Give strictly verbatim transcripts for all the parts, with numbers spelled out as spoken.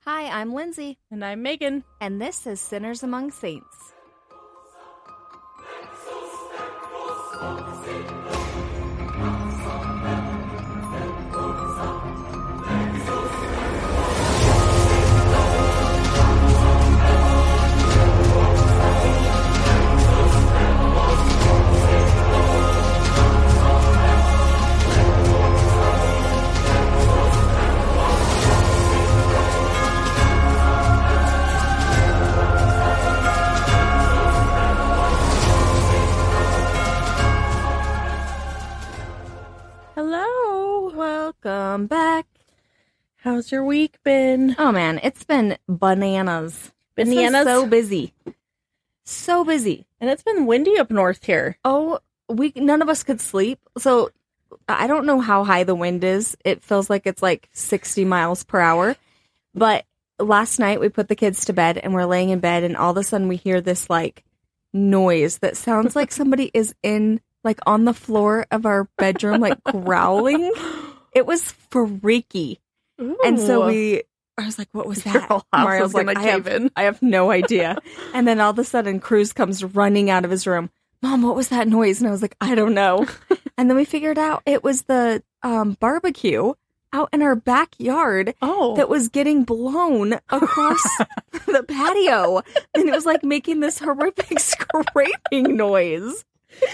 Hi, I'm Lindsay. And I'm Megan. And this is Sinners Among Saints. Hello. Welcome back. How's your week been? Oh man, it's been bananas. Bananas? It's been so busy. So busy. And it's been windy up north here. Oh, we none of us could sleep. So I don't know how high the wind is. It feels like it's like sixty miles per hour. But last night we put the kids to bed and we're laying in bed and all of a sudden we hear this like noise that sounds like somebody is in like on the floor of our bedroom, like growling. It was freaky. Ooh. And so we, I was like, what was Your that? whole house Mario's is like, gonna I cave have, in. I have no idea. And then all of a sudden Cruz comes running out of his room. Mom, what was that noise? And I was like, I don't know. And then we figured out it was the um, barbecue out in our backyard Oh. that was getting blown across the patio. And it was like making this horrific scraping noise.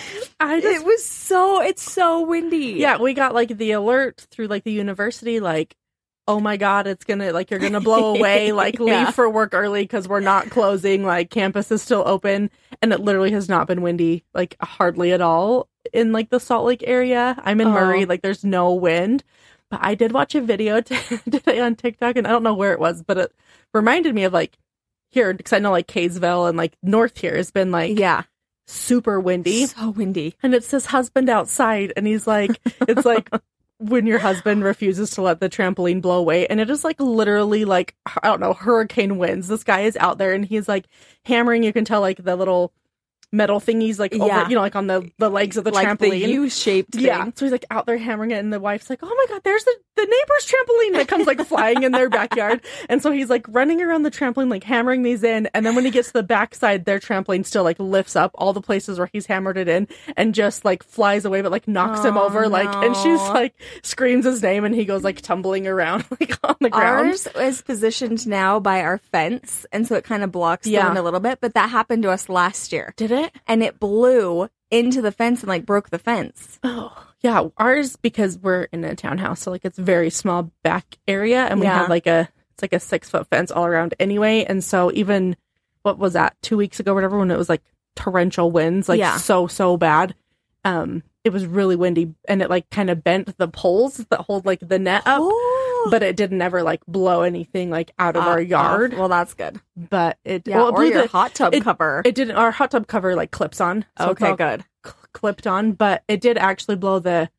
I just, It was so, it's so windy. yeah, we got like the alert through like the university, like, oh my God, it's gonna, like, you're gonna blow away, like, leave Yeah. for work early because we're not closing, like, campus is still open. And it literally has not been windy, like, hardly at all in, like, the Salt Lake area. I'm in Oh. Murray, like, there's no wind. But I did watch a video t- today on TikTok, and I don't know where it was, but it reminded me of, like, here, because I know, like, Kaysville and, like, north here has been, like, Yeah. super windy. So windy. And it's his husband outside, and he's like, it's like when your husband refuses to let the trampoline blow away, and it is like literally like, I don't know, hurricane winds. This guy is out there, and he's like hammering. You can tell like the little metal thingies, like over, Yeah. you know, like on the, the legs of the Like trampoline. the U-shaped thing. Yeah, so he's like out there hammering it, and the wife's like, "Oh my God, there's the, the neighbor's trampoline that comes like flying in their backyard." And so he's like running around the trampoline, like hammering these in. And then when he gets to the backside, their trampoline still like lifts up all the places where he's hammered it in, and just like flies away, but like knocks him Oh, over, like. And she's no. like screams his name, and he goes like tumbling around like on the ground. Ours is positioned now by our fence, and so it kind of blocks the Yeah. wind a little bit, but that happened to us last year. Did it? And it blew into the fence and like broke the fence. Oh, yeah. Ours, because we're in a townhouse, so like it's a very small back area, and we Yeah. have like a it's like a six foot fence all around anyway. And so even what was that two weeks ago, or whatever, when it was like torrential winds, like Yeah. so so bad. Um, it was really windy, and it like kind of bent the poles that hold like the net up, Oh. but it didn't ever like blow anything like out of our yard. Well, that's good. But it Yeah, well, it or blew your the- hot tub it- cover. It didn't. Our hot tub cover like clips on. So it's okay, all good. cl- clipped on, but it did actually blow the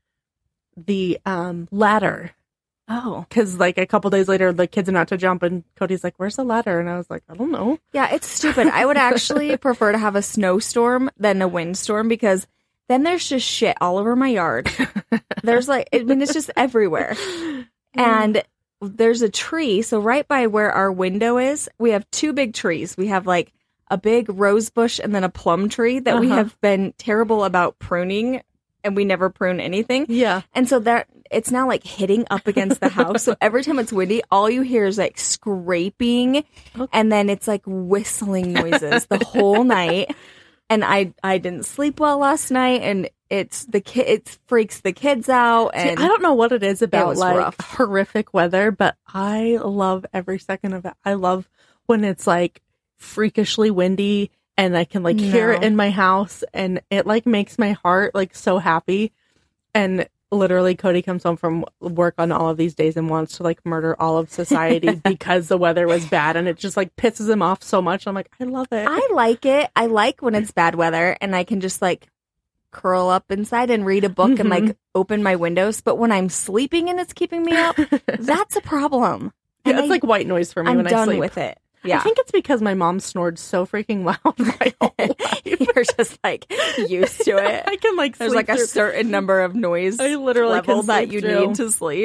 the um ladder, Oh. because like a couple days later the kids are not to jump, and Cody's like, "Where's the ladder?" And I was like, "I don't know." Yeah, it's stupid. I would actually prefer to have a snowstorm than a windstorm because then there's just shit all over my yard. There's like, I mean, it's just everywhere. And there's a tree. So right by where our window is, we have two big trees. We have like a big rose bush and then a plum tree that we Uh-huh. have been terrible about pruning, and we never prune anything. Yeah. And so that it's now like hitting up against the house. So every time it's windy, all you hear is like scraping, Okay. and then it's like whistling noises the whole night. And I I didn't sleep well last night, and it's the kid it freaks the kids out. See, And I don't know what it is about was like rough. horrific weather, but I love every second of it. I love when it's like freakishly windy, and I can like hear it No. in my house, and it like makes my heart like so happy. And literally Cody comes home from work on all of these days and wants to like murder all of society because the weather was bad, and it just like pisses him off so much. I'm like, I love it. I like it. I like when it's bad weather and I can just like curl up inside and read a book and Mhm. like open my windows. But when I'm sleeping and it's keeping me up, that's a problem. Yeah, And it's I- like white noise for me I'm when I done sleep. with it. Yeah. I think it's because my mom snored so freaking loud my whole life. You're just like used to it. I can like There's sleep like a through- certain number of noise I literally level can that sleep you through. need to sleep.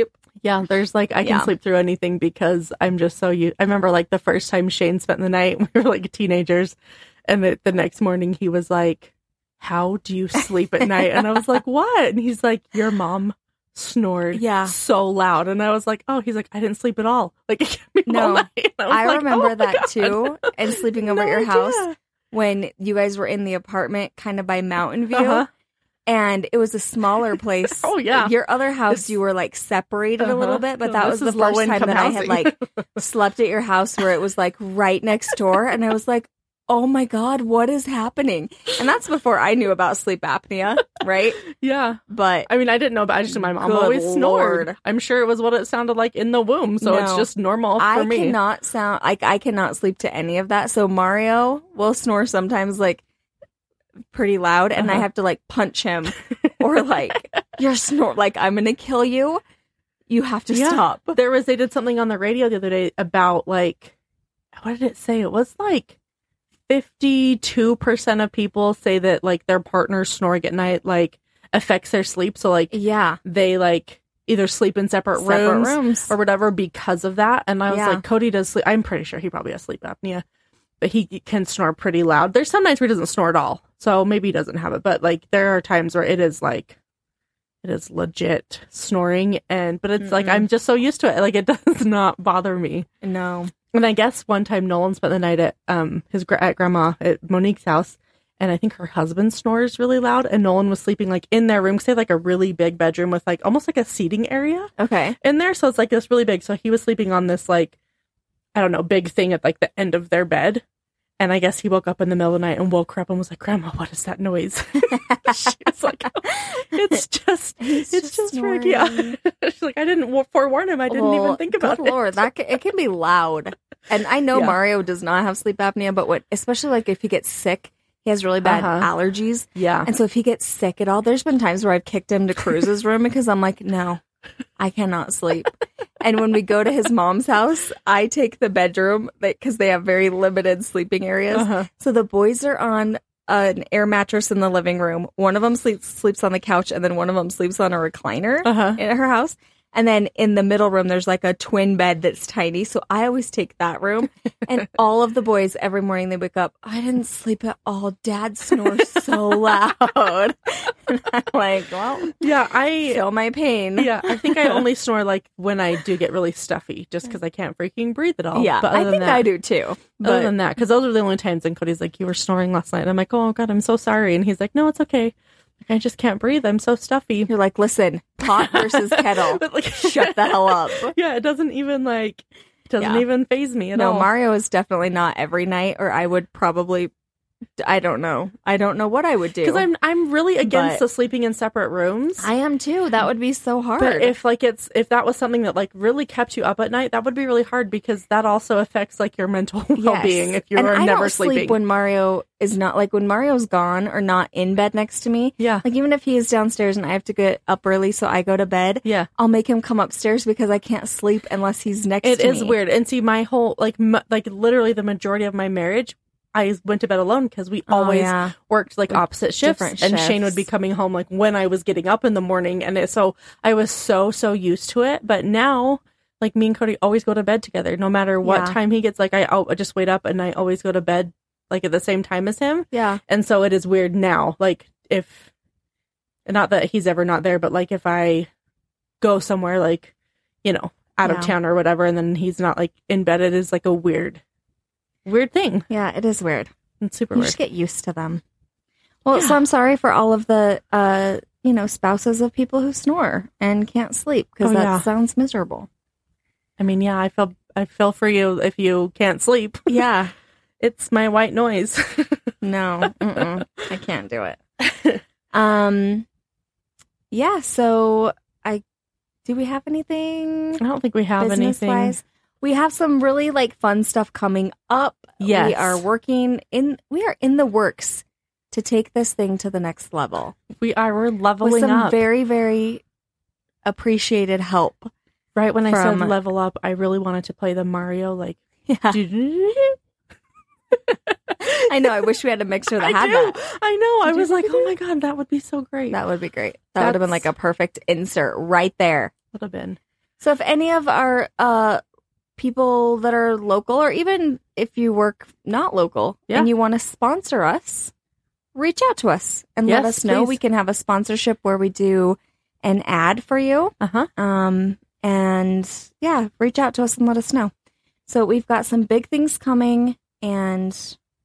Yeah, there's like, I can Yeah. sleep through anything because I'm just so used. I remember like the first time Shane spent the night, we were like teenagers, and the, the next morning he was like, how do you sleep at night? And I was like, what? And he's like, your mom snored Yeah. so loud. And I was like, oh, he's like, I didn't sleep at all. Like, it kept me No, all night. And I, was I like, remember oh my that God. too. And sleeping over No at your house idea. when you guys were in the apartment kind of by Mountain View. Uh-huh. And it was a smaller place. Oh, yeah. Your other house, It's- you were like separated a little Uh-huh. bit, but Oh, that this was the is first time low-income that I had housing. like slept at your house where it was like right next door. And I was like, oh my God, what is happening? And that's before I knew about sleep apnea, right? Yeah. But I mean, I didn't know, but I just knew my mom Good always snored. Lord. I'm sure it was what it sounded like in the womb. So it's No. just normal for I me. cannot sound like I cannot sleep to any of that. So Mario will snore sometimes like pretty loud, and I Uh-huh. have to like punch him or like you're snort like I'm gonna kill you. You have to Yeah. stop. There was, they did something on the radio the other day about like, what did it say? It was like fifty-two percent of people say that like their partner snoring at night like affects their sleep. So like Yeah, they like either sleep in separate, separate rooms, rooms. or whatever because of that. And I was Yeah. like, Cody does sleep. I'm pretty sure he probably has sleep apnea, but he can snore pretty loud. There's some nights where he doesn't snore at all. So maybe he doesn't have it, but like there are times where it is like, it is legit snoring. And, but it's like, Mm-mm. I'm just so used to it. Like it does not bother me. No. And I guess one time Nolan spent the night at, um, his, gra- at grandma, at Monique's house. And I think her husband snores really loud, and Nolan was sleeping like in their room. 'Cause they have like a really big bedroom with like almost like a seating area Okay. in there. So it's like this really big. So he was sleeping on this like, I don't know, big thing at like the end of their bed. And I guess he woke up in the middle of the night and woke her up and was like, Grandma, what is that noise? She was like, oh, it's just, He's it's just just Rick. Yeah. snoring. She's like, I didn't wa- forewarn him. I didn't Well, even think about good it. Lord, that can, it can be loud. And I know Yeah. Mario does not have sleep apnea, but what, especially like if he gets sick, he has really bad Uh-huh. allergies. Yeah. And so if he gets sick at all, there's been times where I've kicked him to Cruz's room because I'm like, no, I cannot sleep. And when we go to his mom's house, I take the bedroom because they have very limited sleeping areas. Uh-huh. So the boys are on an air mattress in the living room. One of them sleeps sleeps on the couch, and then one of them sleeps on a recliner Uh-huh. in her house. And then in the middle room, there's like a twin bed that's tiny. So I always take that room. And all of the boys, every morning they wake up, I didn't sleep at all. Dad snores so loud. And I'm like, well, Yeah. I, feel my pain. yeah, I think I only snore like when I do get really stuffy, just because I can't freaking breathe at all. Yeah, But other I than think that, I do too. Other But than that, because those are the only times. And Cody's like, "You were snoring last night." And I'm like, "Oh God, I'm so sorry." And he's like, "No, it's okay. Like, I just can't breathe. I'm so stuffy." you're like, listen, pot versus kettle. But, like, Shut the hell up. Yeah, it doesn't even like it doesn't Yeah. even phase me at No, all. Mario is definitely not every night, or I would probably, I don't know. I don't know what I would do. Because I'm I'm really against But- the sleeping in separate rooms. I am too. That would be so hard. But if like it's if that was something that like really kept you up at night, that would be really hard because that also affects like your mental well being if you're and I never don't sleeping. sleep when Mario is not like when Mario's gone or not in bed next to me. Yeah. Like even if he is downstairs and I have to get up early so I go to bed, Yeah. I'll make him come upstairs because I can't sleep unless he's next It to is me. weird. And see, my whole like m- like literally the majority of my marriage, I went to bed alone because we Oh, always yeah. worked like opposite shifts, different and Shane would shifts. be coming home like when I was getting up in the morning, and it, so I was so so used to it. But now, like me and Cody always go to bed together, no matter what Yeah. time he gets. Like I, I'll, I just wait up, and I always go to bed like at the same time as him. Yeah. And so it is weird now. Like if, not that he's ever not there, but like if I go somewhere like, you know, out Yeah. of town or whatever, and then he's not like in bed, it is like a weird, weird thing. Yeah, it is weird. It's super You weird. just get used to them. Well, so Yeah. I'm sorry for all of the, uh, you know, spouses of people who snore and can't sleep because Oh, that yeah. sounds miserable. I mean, yeah, I feel, I feel for you if you can't sleep. Yeah. It's my white noise. No, mm-mm, I can't do it. Um, yeah. So I do. We have anything I don't think we have business anything. wise? We have some really like fun stuff coming up. Yes. we are working in. We are in the works to take this thing to the next level We are, we're with leveling some up. very, very appreciated help. right when I from- said level up, I really wanted to play the Mario, like, Yeah, I know. I wish we had a mixer that I had do. that. I know. I Did was you like, do? oh my God, that would be so great. That would be great. That would have been That's- like a perfect insert right there. would have been. So if any of our uh, people that are local, or even if you work not local Yeah. and you want to sponsor us, reach out to us and let Yes, us know. please. We can have a sponsorship where we do an ad for you. Uh-huh. Um, and yeah, reach out to us and let us know. So we've got some big things coming, and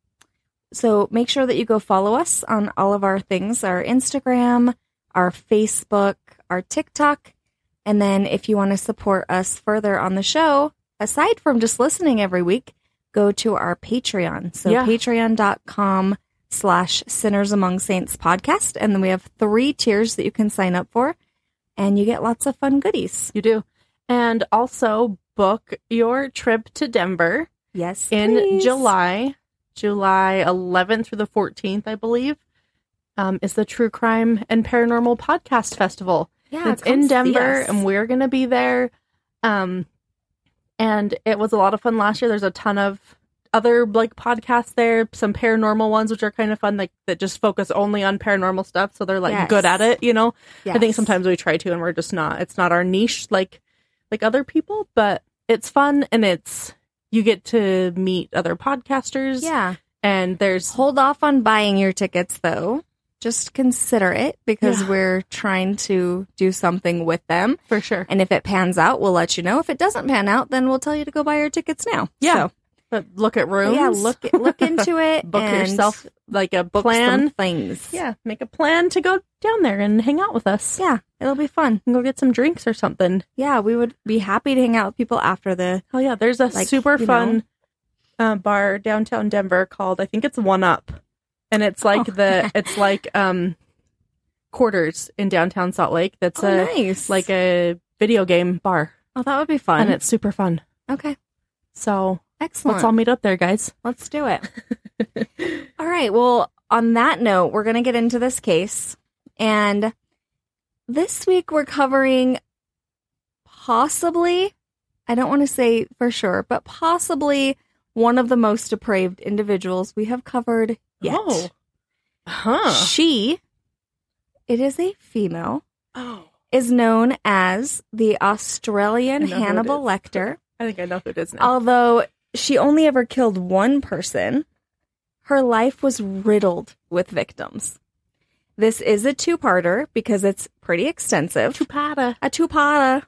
so make sure that you go follow us on all of our things, our Instagram, our Facebook, our TikTok. And then if you want to support us further on the show, aside from just listening every week, go to our Patreon. So Yeah. patreon.com slash Sinners Among Saints podcast. And then we have three tiers that you can sign up for, and you get lots of fun goodies. You do. And also book your trip to Denver Yes, in please. July. July eleventh through the fourteenth, I believe, um, is the True Crime and Paranormal Podcast Festival. Yeah, It's come in see Denver, us. and we're going to be there. Um, and it was a lot of fun last year. There's a ton of other like podcasts there, some paranormal ones, which are kind of fun, like that just focus only on paranormal stuff. So they're like Yes. good at it, you know. I think Yes. sometimes we try to, and we're just not. It's not our niche, like like other people, but it's fun, and it's you get to meet other podcasters. Yeah. And there's Hold off on buying your tickets, though. Just consider it, because Yeah. we're trying to do something with them. for sure. And if it pans out, we'll let you know. If it doesn't pan out, then we'll tell you to go buy your tickets now. Yeah. So, But look at rooms. yeah, look look into it. book and yourself like a book plan. some things. Yeah, make a plan to go down there and hang out with us. Yeah, it'll be fun. And go get some drinks or something. Yeah, we would be happy to hang out with people after the. Oh yeah, there's a Like, super you fun uh, bar downtown Denver called, I think it's One Up, and it's like Oh. the it's like um Quarters in downtown Salt Lake. That's Oh, a nice. like a video game bar, Oh, that would be fun. and it's super fun. okay, So excellent. let's all meet up there, guys. Let's do it. All right. Well, on that note, we're going to get into this case. And this week we're covering possibly, I don't want to say for sure, but possibly one of the most depraved individuals we have covered yet. Oh, huh? She, it is a female, Oh, is known as the Australian I know who it Hannibal is. Lecter. I think I know who it is now. Although she only ever killed one person, her life was riddled with victims. This is a two-parter because it's pretty extensive. Chupada. A two-parter.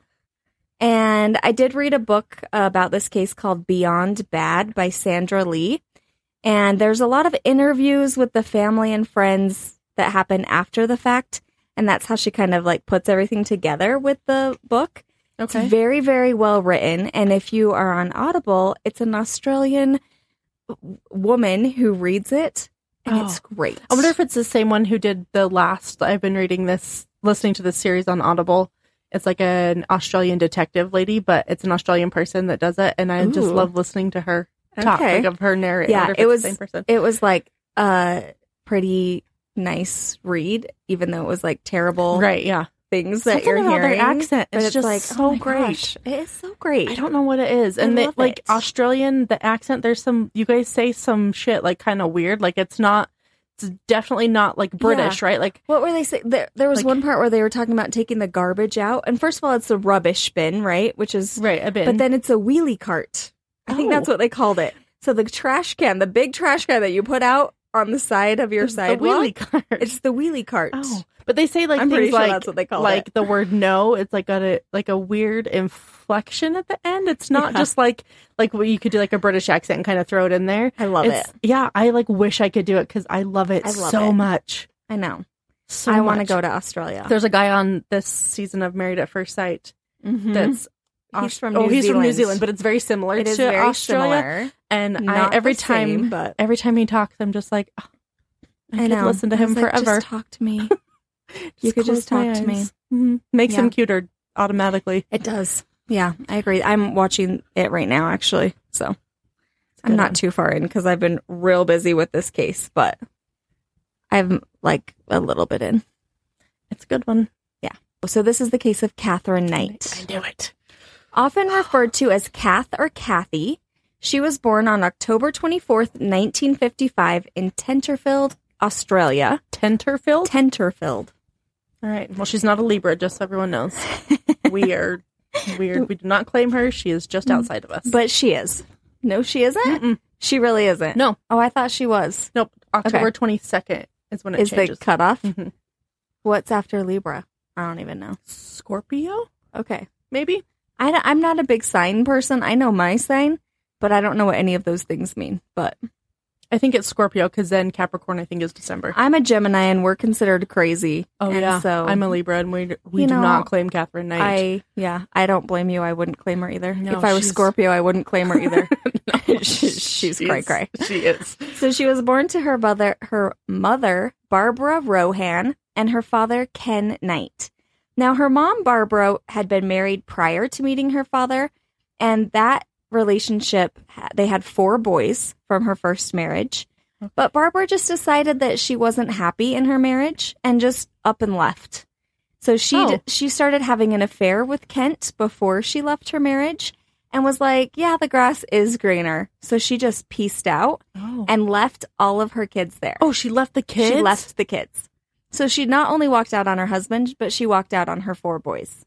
And I did read a book about this case called Beyond Bad by Sandra Lee. And there's a lot of interviews with the family and friends that happen after the fact. And that's how she kind of like puts everything together with the book. Okay. It's very, very well written. And if you are on Audible, it's an Australian w- woman who reads it. And Oh. it's great. I wonder if it's the same one who did the last. I've been reading this, listening to this series on Audible. It's like an Australian detective lady, but it's an Australian person that does it, and I just Ooh. love listening to her talk, Okay. like of her narrating. Yeah, I wonder if it it's was- the same person. It was like a pretty nice read, even though it was like terrible Right? Yeah. things that Something you're about hearing. their accent. But It's, it's just like, so oh my great. gosh, it is so great. I don't know what it is, I and they, love like it. Australian, the accent. There's some. You guys say some shit like kind of weird. Like it's not. It's definitely not like British, right? Like What were they saying? There, there was Like- one part where they were talking about taking the garbage out. And first of all, it's a rubbish bin, right? Which is, right a bit. but then it's a wheelie cart. I think Oh. that's what they called it. So the trash can, the big trash can that you put out on the side of your the sidewalk, wheelie cart. it's the wheelie cart. Oh, but they say like I'm things pretty sure like that's what they call like it. the word no. It's like got a like a weird inflection at the end. It's not Yeah. just like like what you could do like a British accent and kind of throw it in there. I love It's- it. Yeah, I like wish I could do it because I love it I love so it. much. I know. So I want to much. go to Australia. There's a guy on this season of Married at First Sight Mhm. that's He's Aus- from oh New he's from New Zealand. Zealand, but it's very similar It to is very Australia. similar. And Not I, every the same, time, but- every time he talks, I'm just like, oh, I, I could know. listen to I him was like, forever. Just talk to me. you could close just my talk to me. eyes. Mhm. Makes Yeah. him cuter automatically. It does. Yeah, I agree. I'm watching it right now, actually. So I'm good not one. too far in because I've been real busy with this case, but I'm like a little bit in. It's a good one. So this is the case of Catherine Knight. I knew it. Often referred to as Kath or Kathy, she was born on October twenty-fourth, nineteen fifty-five in Tenterfield, Australia. Tenterfield? Tenterfield. All right. Well, she's not a Libra, just so everyone knows. We are Weird. We do not claim her. She is just outside of us. But she is. No, she isn't? Mm-mm. She really isn't. No. Oh, I thought she was. Nope. October twenty-second is when it Is changes. the cutoff? Mm-hmm. What's after Libra? I don't even know. Scorpio? Okay. Maybe? I, I'm not a big sign person. I know my sign, but I don't know what any of those things mean. But I think it's Scorpio because then Capricorn, I think, is December. I'm a Gemini and we're considered crazy. Oh, and yeah. So I'm a Libra and we, we you do know, not claim Catherine Knight. I, yeah, I don't blame you. I wouldn't claim her either. No, if I was she's- Scorpio, I wouldn't claim her either. No, she, she's cray cray. She is. So she was born to her mother, her mother, Barbara Rohan, and her father, Ken Knight. Now, her mom, Barbara, had been married prior to meeting her father, and that relationship, they had four boys from her first marriage. But Barbara just decided that she wasn't happy in her marriage and just up and left. So she Oh. d- she started having an affair with Kent before she left her marriage and was like, yeah, the grass is greener. So she just pieced out Oh. and left all of her kids there. Oh, she left the kids? She left the kids. So she not only walked out on her husband, but she walked out on her four boys.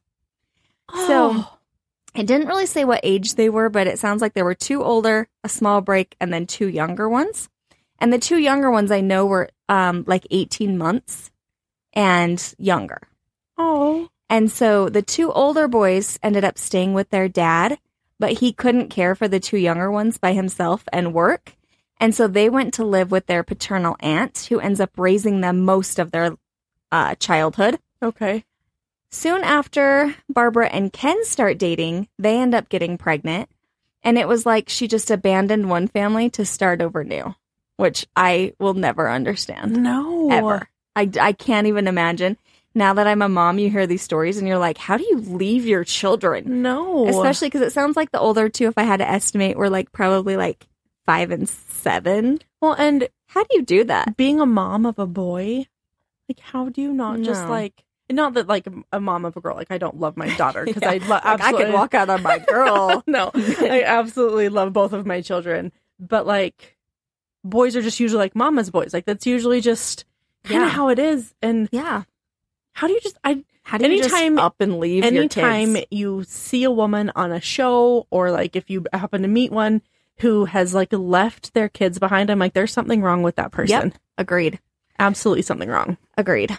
So Oh. it didn't really say what age they were, but it sounds like there were two older, a small break, and then two younger ones. And the two younger ones I know were um, like eighteen months and younger. Oh. And so the two older boys ended up staying with their dad, but he couldn't care for the two younger ones by himself and work. And so they went to live with their paternal aunt, who ends up raising them most of their uh, childhood. Okay. Soon after Barbara and Ken start dating, they end up getting pregnant. And it was like she just abandoned one family to start over new, which I will never understand. No. Ever. I, I can't even imagine. Now that I'm a mom, you hear these stories and you're like, how do you leave your children? No. Especially because it sounds like the older two, if I had to estimate, were like probably like five and seven. Well, and How do you do that? being a mom of a boy, like, how do you not just No. like, not that like a mom of a girl, like, I don't love my daughter because Yeah. I lo- Like, I absolutely could walk out on my girl. no, I absolutely love both of my children, but like, boys are just usually like mama's boys. Like, that's usually just kind of Yeah. how it is. And Yeah. how do you just, I, How do you Anytime- just up and leave your anytime kids? you see a woman on a show or like if you happen to meet one who has like left their kids behind, I'm like, there's something wrong with that person. Yep. Agreed. Absolutely something wrong. Agreed.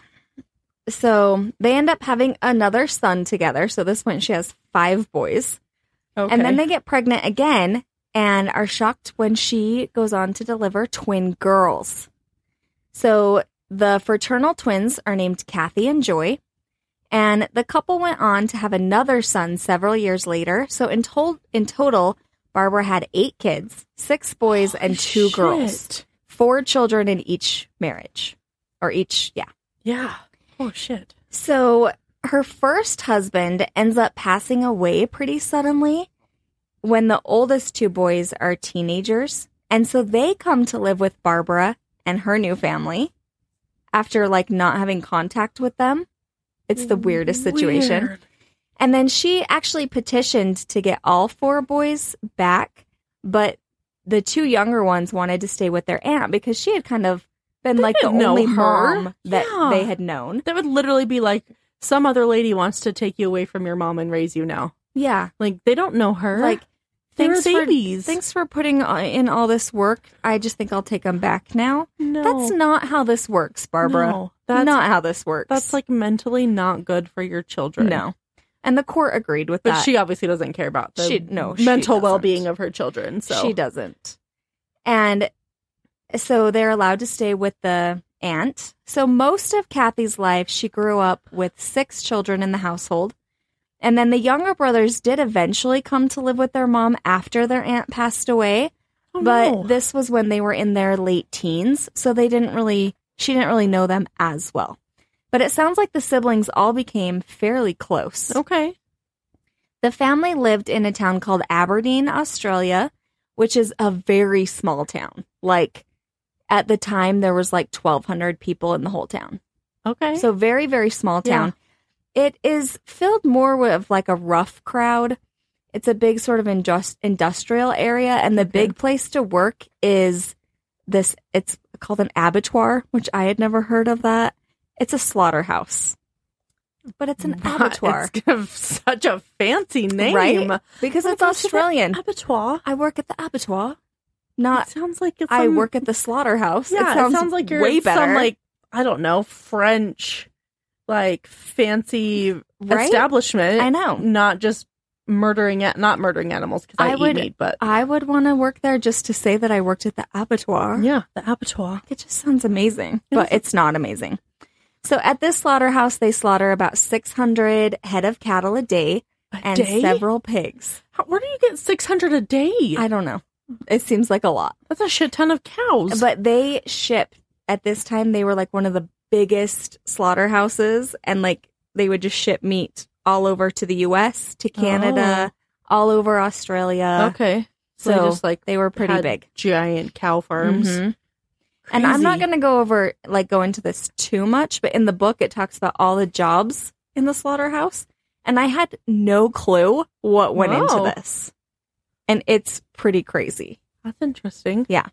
So they end up having another son together. So this one, she has five boys. Okay. And then they get pregnant again and are shocked when she goes on to deliver twin girls. So the fraternal twins are named Kathy and Joy. And the couple went on to have another son several years later. So in, to- in total, Barbara had eight kids, six boys and two Shit. girls. Four children in each marriage. Or each, yeah. Yeah. Oh, shit. So her first husband ends up passing away pretty suddenly when the oldest two boys are teenagers. And so they come to live with Barbara and her new family after like not having contact with them. It's the weirdest situation. Weird. And then she actually petitioned to get all four boys back, but the two younger ones wanted to stay with their aunt because she had kind of been They like the didn't know only her. mom that Yeah. they had known. That would literally be like some other lady wants to take you away from your mom and raise you now. Yeah. Like, they don't know her. Like, they were thanks for, babies. thanks for putting in all this work. I just think I'll take them back now. no. That's not how this works, Barbara. No, that's not how this works. That's like mentally not good for your children. no. And the court agreed with But that. she obviously doesn't care about the She- no, she mental doesn't. well-being of her children. So She doesn't. And so they're allowed to stay with the aunt. So most of Kathy's life, she grew up with six children in the household. And then the younger brothers did eventually come to live with their mom after their aunt passed away. Oh, but no. this was when they were in their late teens. So they didn't really, she didn't really know them as well. But it sounds like the siblings all became fairly close. Okay. The family lived in a town called Aberdeen, Australia, which is a very small town. Like, at the time, there was like twelve hundred people in the whole town. Okay. So very, very small town. It is filled more with like a rough crowd. It's a big sort of indus- industrial area. And the Okay. big place to work is this, it's called an abattoir, which I had never heard of that. It's a slaughterhouse. but it's an But abattoir, It's got such a fancy name. right? Because Oh, it's I goes to the Australian. Abattoir. I work at the abattoir, It not sounds like it's I some- work at the slaughterhouse. Yeah, it sounds, like you're way at better. some like I don't know French, like fancy Right? establishment. I know. not just murdering at not murdering animals because I, I eat would- meat, but I would want to work there just to say that I worked at the abattoir. yeah, the abattoir. It just sounds amazing, It but is. it's not amazing. So at this slaughterhouse, they slaughter about six hundred head of cattle a day A and day? several pigs. How, where do you get six hundred a day? I don't know. It seems like a lot. That's a shit ton of cows. But they ship, at this time, they were like one of the biggest slaughterhouses, and like they would just ship meat all over to the U S, to Canada, all over Australia. okay, so, So they just like they were pretty had big. giant cow farms. Mhm. And I'm not Crazy. going to go over, like, go into this too much, but in the book, it talks about all the jobs in the slaughterhouse. And I had no clue what went Whoa. into this. And it's pretty crazy. That's interesting. Yeah.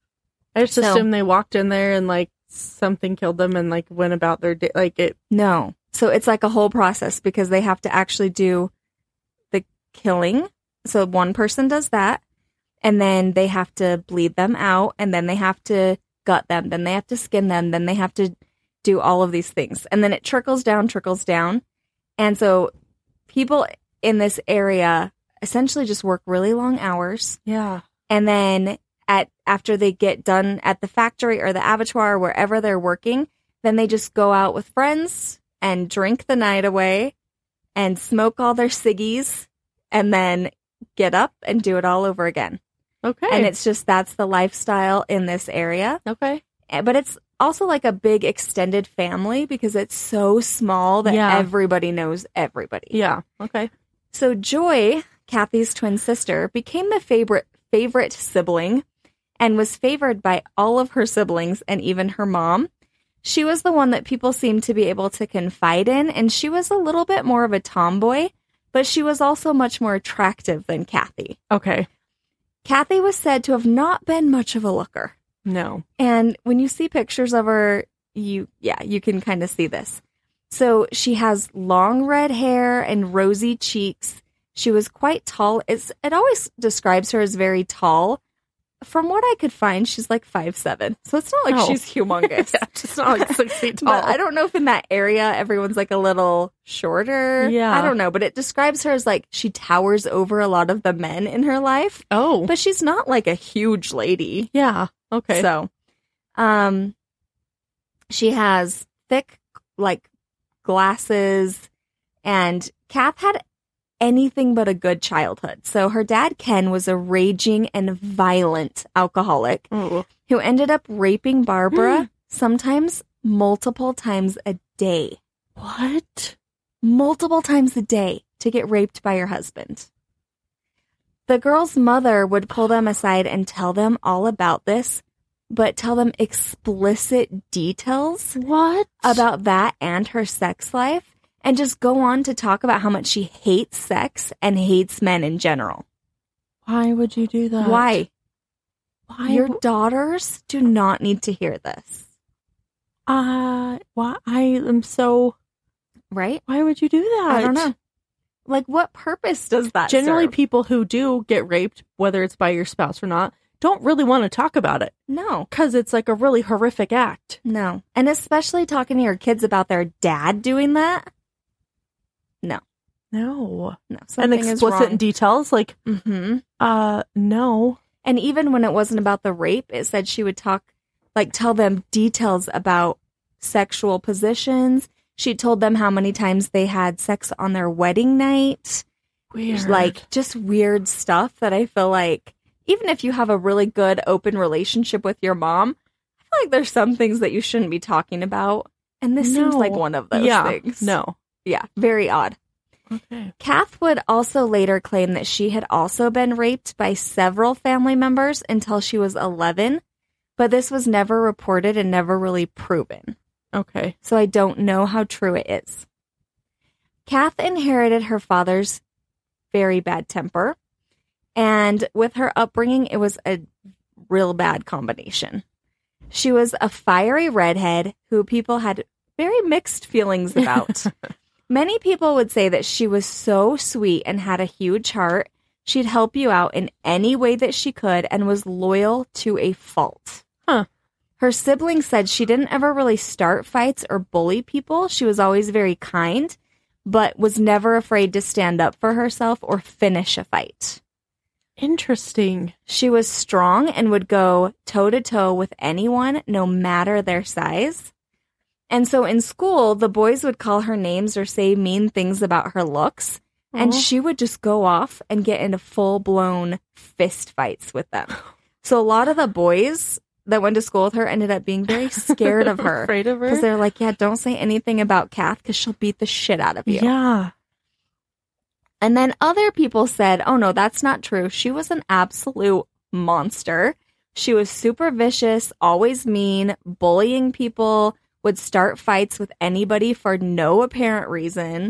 I just So- assumed they walked in there and like something killed them and like went about their day. Like it. No. So it's like a whole process because they have to actually do the killing. So one person does that. And then they have to bleed them out. And then they have to gut them. Then they have to skin them. Then they have to do all of these things. And then it trickles down, trickles down. And so people in this area essentially just work really long hours. Yeah. And then at after they get done at the factory or the abattoir or wherever they're working, then they just go out with friends and drink the night away and smoke all their ciggies and then get up and do it all over again. Okay. And it's just that's the lifestyle in this area. okay. Eh, But it's also like a big extended family because it's so small that Yeah. everybody knows everybody. Yeah. Okay. So Joy, Kathy's twin sister, became the favorite favorite sibling and was favored by all of her siblings and even her mom. She was the one that people seemed to be able to confide in, and she was a little bit more of a tomboy, but she was also much more attractive than Kathy. Okay. Kathy was said to have not been much of a looker. No. And when you see pictures of her, you, yeah, you can kind of see this. So she has long red hair and rosy cheeks. She was quite tall. It's, it always describes her as very tall. From what I could find, she's like five seven. So it's not like Oh. she's humongous. Yeah, it's not like six feet tall. But I don't know if in that area everyone's like a little shorter. Yeah. I don't know. But it describes her as like she towers over a lot of the men in her life. Oh. But she's not like a huge lady. yeah. Okay. So, um, she has thick, like, glasses, and Kath had anything but a good childhood. So her dad, Ken, was a raging and violent alcoholic oh. who ended up raping Barbara sometimes multiple times a day. What? Multiple times a day to get raped by her husband. The girl's mother would pull them aside and tell them all about this, but tell them explicit details What? about that and her sex life, and just go on to talk about how much she hates sex and hates men in general. Why would you do that? Why? Why? Your w- daughters do not need to hear this, uh, why? I am so. right? Why would you do that? I don't know. Like, what purpose does that Generally, serve? people who do get raped, whether it's by your spouse or not, don't really want to talk about it No. because it's like a really horrific act. No. And especially talking to your kids about their dad doing that. No. No. No. And Something is explicit wrong. in details, like, Mm-hmm. uh, no. And even when it wasn't about the rape, it said she would talk, like, tell them details about sexual positions. She told them how many times they had sex on their wedding night. Weird. Like, just weird stuff that I feel like, even if you have a really good open relationship with your mom, I feel like there's some things that you shouldn't be talking about. And this seems No. like one of those yeah. things. No. Yeah, very odd. Okay. Kath would also later claim that she had also been raped by several family members until she was eleven, but this was never reported and never really proven. Okay. So I don't know how true it is. Kath inherited her father's very bad temper, and with her upbringing, it was a real bad combination. She was a fiery redhead who people had very mixed feelings about. Many people would say that she was so sweet and had a huge heart. She'd help you out in any way that she could and was loyal to a fault. Huh. Her siblings said she didn't ever really start fights or bully people. She was always very kind, but was never afraid to stand up for herself or finish a fight. Interesting. She was strong and would go toe-to-toe with anyone, no matter their size. And so in school, the boys would call her names or say mean things about her looks, Aww. And she would just go off and get into full-blown fist fights with them. So a lot of the boys that went to school with her ended up being very scared of her. Afraid of her? Because they're like, yeah, don't say anything about Kath because she'll beat the shit out of you. Yeah. And then other people said, oh, no, that's not true. She was an absolute monster. She was super vicious, always mean, bullying people, would start fights with anybody for no apparent reason.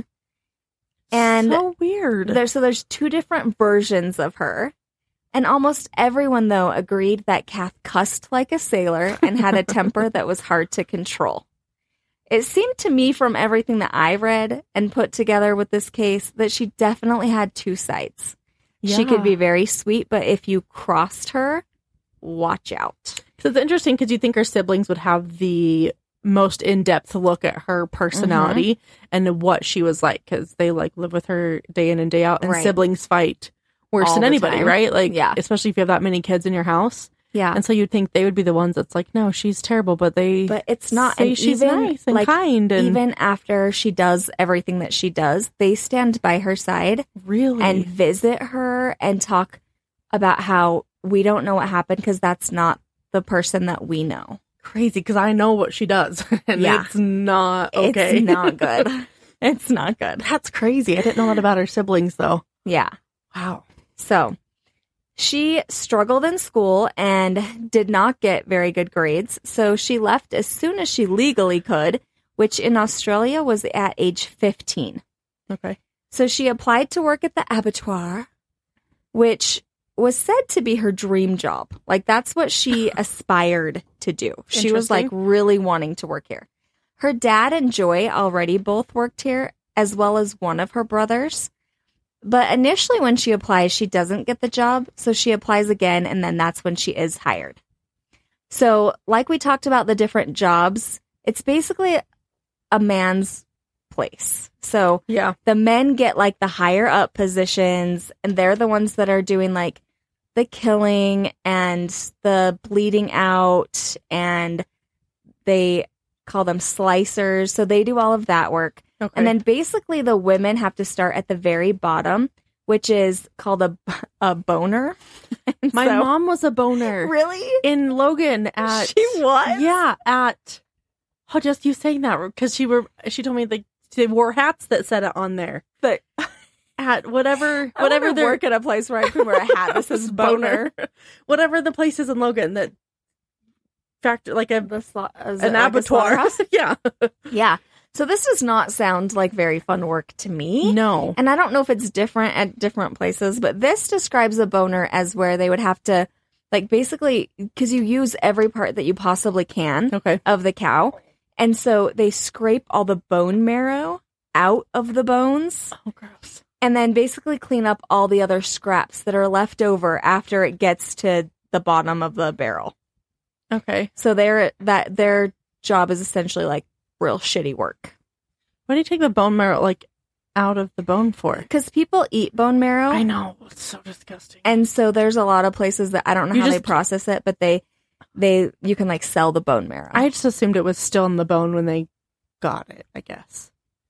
And so weird. There, so there's two different versions of her. And almost everyone, though, agreed that Kath cussed like a sailor and had a temper that was hard to control. It seemed to me from everything that I read and put together with this case that she definitely had two sides. Yeah. She could be very sweet, but if you crossed her, watch out. So it's interesting because you think her siblings would have the most in-depth look at her personality mm-hmm. and what she was like because they like live with her day in and day out, and right. siblings fight worse All than anybody, time. Right? Like, yeah. especially if you have that many kids in your house. Yeah. And so you'd think they would be the ones that's like, no, she's terrible, but they But it's not. say and she's even, nice and like, kind. And even after she does everything that she does, they stand by her side really and visit her and talk about how we don't know what happened because that's not the person that we know. Crazy, because I know what she does, and yeah. it's not okay. It's not good. It's not good. That's crazy. I didn't know that about her siblings, though. Yeah. Wow. So she struggled in school and did not get very good grades, so she left as soon as she legally could, which in Australia was at age fifteen. Okay. So she applied to work at the abattoir, which was said to be her dream job. Like, that's what she aspired to do. She was, like, really wanting to work here. Her dad and Joy already both worked here, as well as one of her brothers. But initially when she applies, she doesn't get the job, so she applies again, and then that's when she is hired. So, like we talked about the different jobs, it's basically a man's place. So, yeah. the men get, like, the higher up positions, and they're the ones that are doing, like, the killing and the bleeding out, and they call them slicers. So they do all of that work. Okay. And then basically the women have to start at the very bottom, which is called a, a boner. My so, mom was a boner. Really? In Logan at... She was? Yeah, at... Oh, just you saying that, because she were she told me like they wore hats that said it on there. But... At whatever, I whatever they work at a place where I can wear a hat. This is boner. Whatever the place is in Logan that factor like a the sla- an like abattoir. Yeah, yeah. So this does not sound like very fun work to me. No, and I don't know if it's different at different places, but this describes a boner as where they would have to, like, basically because you use every part that you possibly can okay. of the cow, and so they scrape all the bone marrow out of the bones. Oh, gross. And then basically clean up all the other scraps that are left over after it gets to the bottom of the barrel. Okay. So their that their job is essentially like real shitty work. Why do you take the bone marrow like out of the bone for? Because people eat bone marrow. I know, it's so disgusting. And so there's a lot of places that I don't know you how just, they process it, but they they you can like sell the bone marrow. I just assumed it was still in the bone when they got it, I guess.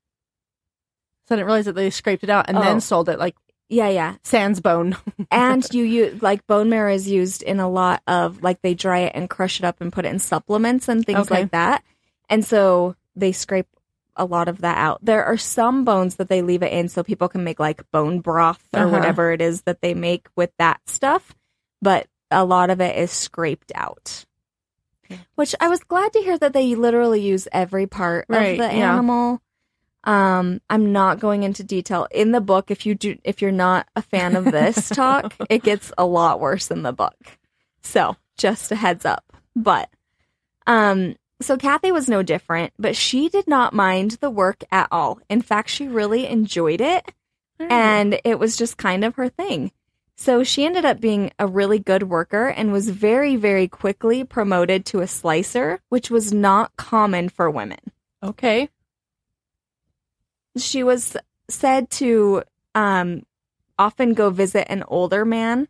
So I didn't realize that they scraped it out and oh. then sold it like yeah, yeah, sans bone. And you use like bone marrow is used in a lot of like they dry it and crush it up and put it in supplements and things okay. like that. And so they scrape a lot of that out. There are some bones that they leave it in so people can make like bone broth or uh-huh. whatever it is that they make with that stuff. But a lot of it is scraped out. Which I was glad to hear that they literally use every part right, of the yeah. animal. Um, I'm not going into detail in the book. If you do, if you're not a fan of this talk, it gets a lot worse in the book. So just a heads up. But, um, So Kathy was no different, but she did not mind the work at all. In fact, she really enjoyed it, Mm. and it was just kind of her thing. So she ended up being a really good worker and was very, very quickly promoted to a slicer, which was not common for women. Okay. She was said to um, often go visit an older man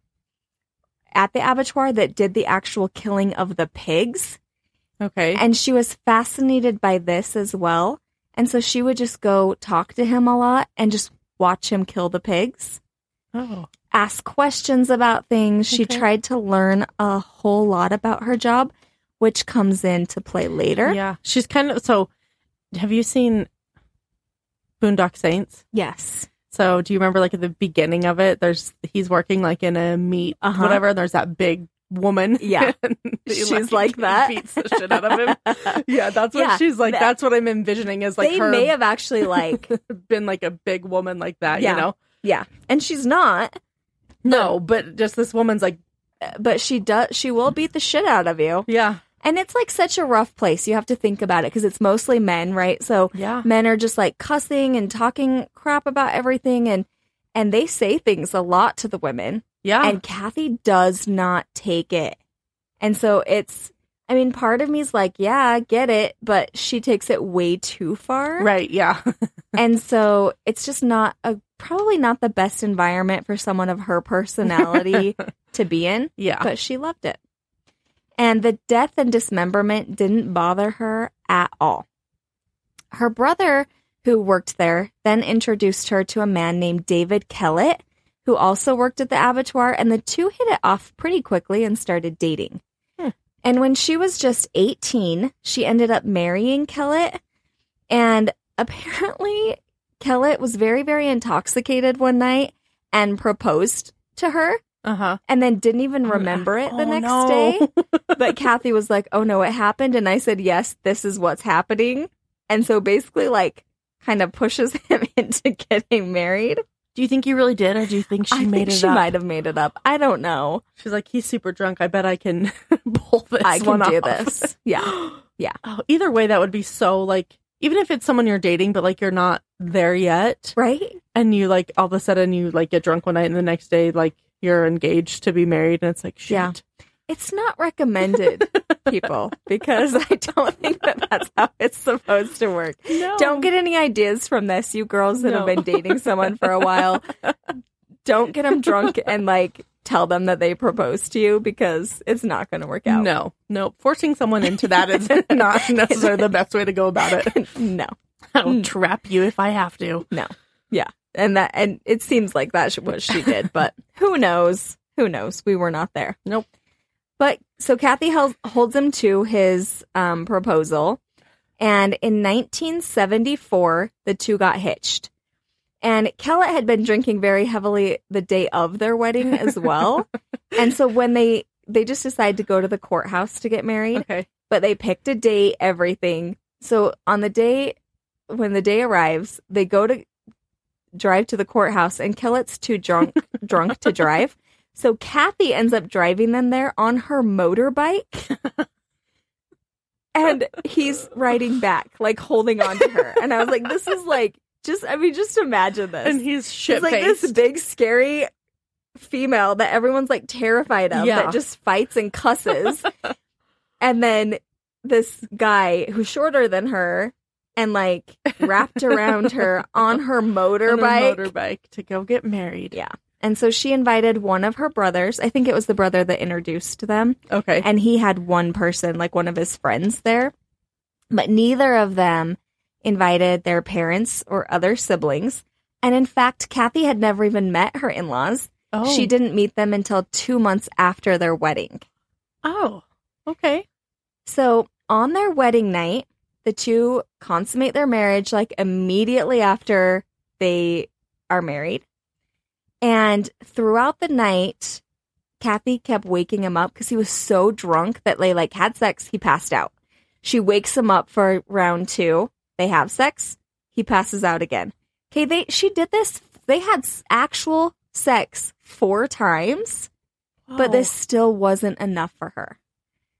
at the abattoir that did the actual killing of the pigs. Okay. And she was fascinated by this as well. And so she would just go talk to him a lot and just watch him kill the pigs. Oh. Ask questions about things. She Okay. tried to learn a whole lot about her job, which comes into play later. Yeah. She's kind of, so have you seen Boondock Saints? Yes. So do you remember like at the beginning of it, there's, he's working like in a meat, Uh-huh. whatever, and there's that big woman. Yeah. And he, She's like that. Beats the shit out of him. Yeah, that's what Yeah, she's like. that- That's what I'm envisioning is like they her may have actually like, been like a big woman like that, Yeah. you know? yeah. And she's not, No, but just this woman's like, but she does, she will beat the shit out of you. yeah, And it's like such a rough place. You have to think about it because it's mostly men, right? So yeah. men are just like cussing and talking crap about everything, and and they say things a lot to the women. Yeah. And Kathy does not take it. And so it's, I mean, part of me is like, yeah, I get it, but she takes it way too far. Right, yeah. And so it's just not a, probably not the best environment for someone of her personality to be in, Yeah. but she loved it. And the death and dismemberment didn't bother her at all. Her brother, who worked there, then introduced her to a man named David Kellett, who also worked at the abattoir, and the two hit it off pretty quickly and started dating. Hmm. And when she was just eighteen, she ended up marrying Kellett, and apparently Kellett was very, very intoxicated one night and proposed to her. Uh-huh. And then didn't even remember it the Oh, next no. day. But Kathy was like, oh no, it happened. And I said, yes, this is what's happening. And so basically like kind of pushes him into getting married. Do you think you really did, or do you think she I made think it she up? might have made it up. I don't know. She's like, he's super drunk. I bet I can pull this I can one do off. this. Yeah. Oh, either way, that would be so like, even if it's someone you're dating, but like you're not there yet, Right? and you like all of a sudden you like get drunk one night, and the next day like you're engaged to be married, and it's like shit. Yeah. It's not recommended, people, because I don't think that that's how it's supposed to work. No. Don't get any ideas from this, you girls that have No. been dating someone for a while. Don't get them drunk and like tell them that they proposed to you, because it's not going to work out. No, no. Forcing someone into that is not necessarily the best way to go about it. No, I'll trap you if I have to. no. Yeah. And that, and it seems like that's what she did, but who knows? Who knows? We were not there. Nope. But so Kathy held, holds him to his um, proposal. And in nineteen seventy-four, the two got hitched. And Kellett had been drinking very heavily the day of their wedding as well. And so when they, they just decided to go to the courthouse to get married, Okay. but they picked a date, everything. So on the day, when the day arrives, they go to drive to the courthouse, and Kellett's too drunk, drunk to drive. So Kathy ends up driving them there on her motorbike. And he's riding back, like holding on to her. And I was like, this is like, just, I mean, just imagine this. And he's shit It's like this faced. big, scary female that everyone's like terrified of, Yeah. that just fights and cusses. And then this guy who's shorter than her and like wrapped around her on her motorbike. motorbike to go get married. Yeah. And so she invited one of her brothers. I think it was the brother that introduced them. Okay. And he had one person, like one of his friends there. But neither of them invited their parents or other siblings. And in fact, Kathy had never even met her in-laws. oh. She didn't meet them until two months after their wedding. Oh. Okay. So on their wedding night, the two consummate their marriage like immediately after they are married. And throughout the night, Kathy kept waking him up because he was so drunk that they like had sex. He passed out. She wakes him up for round two. They have sex. He passes out again. Okay, they she did this. They had s- actual sex four times, but Oh. this still wasn't enough for her.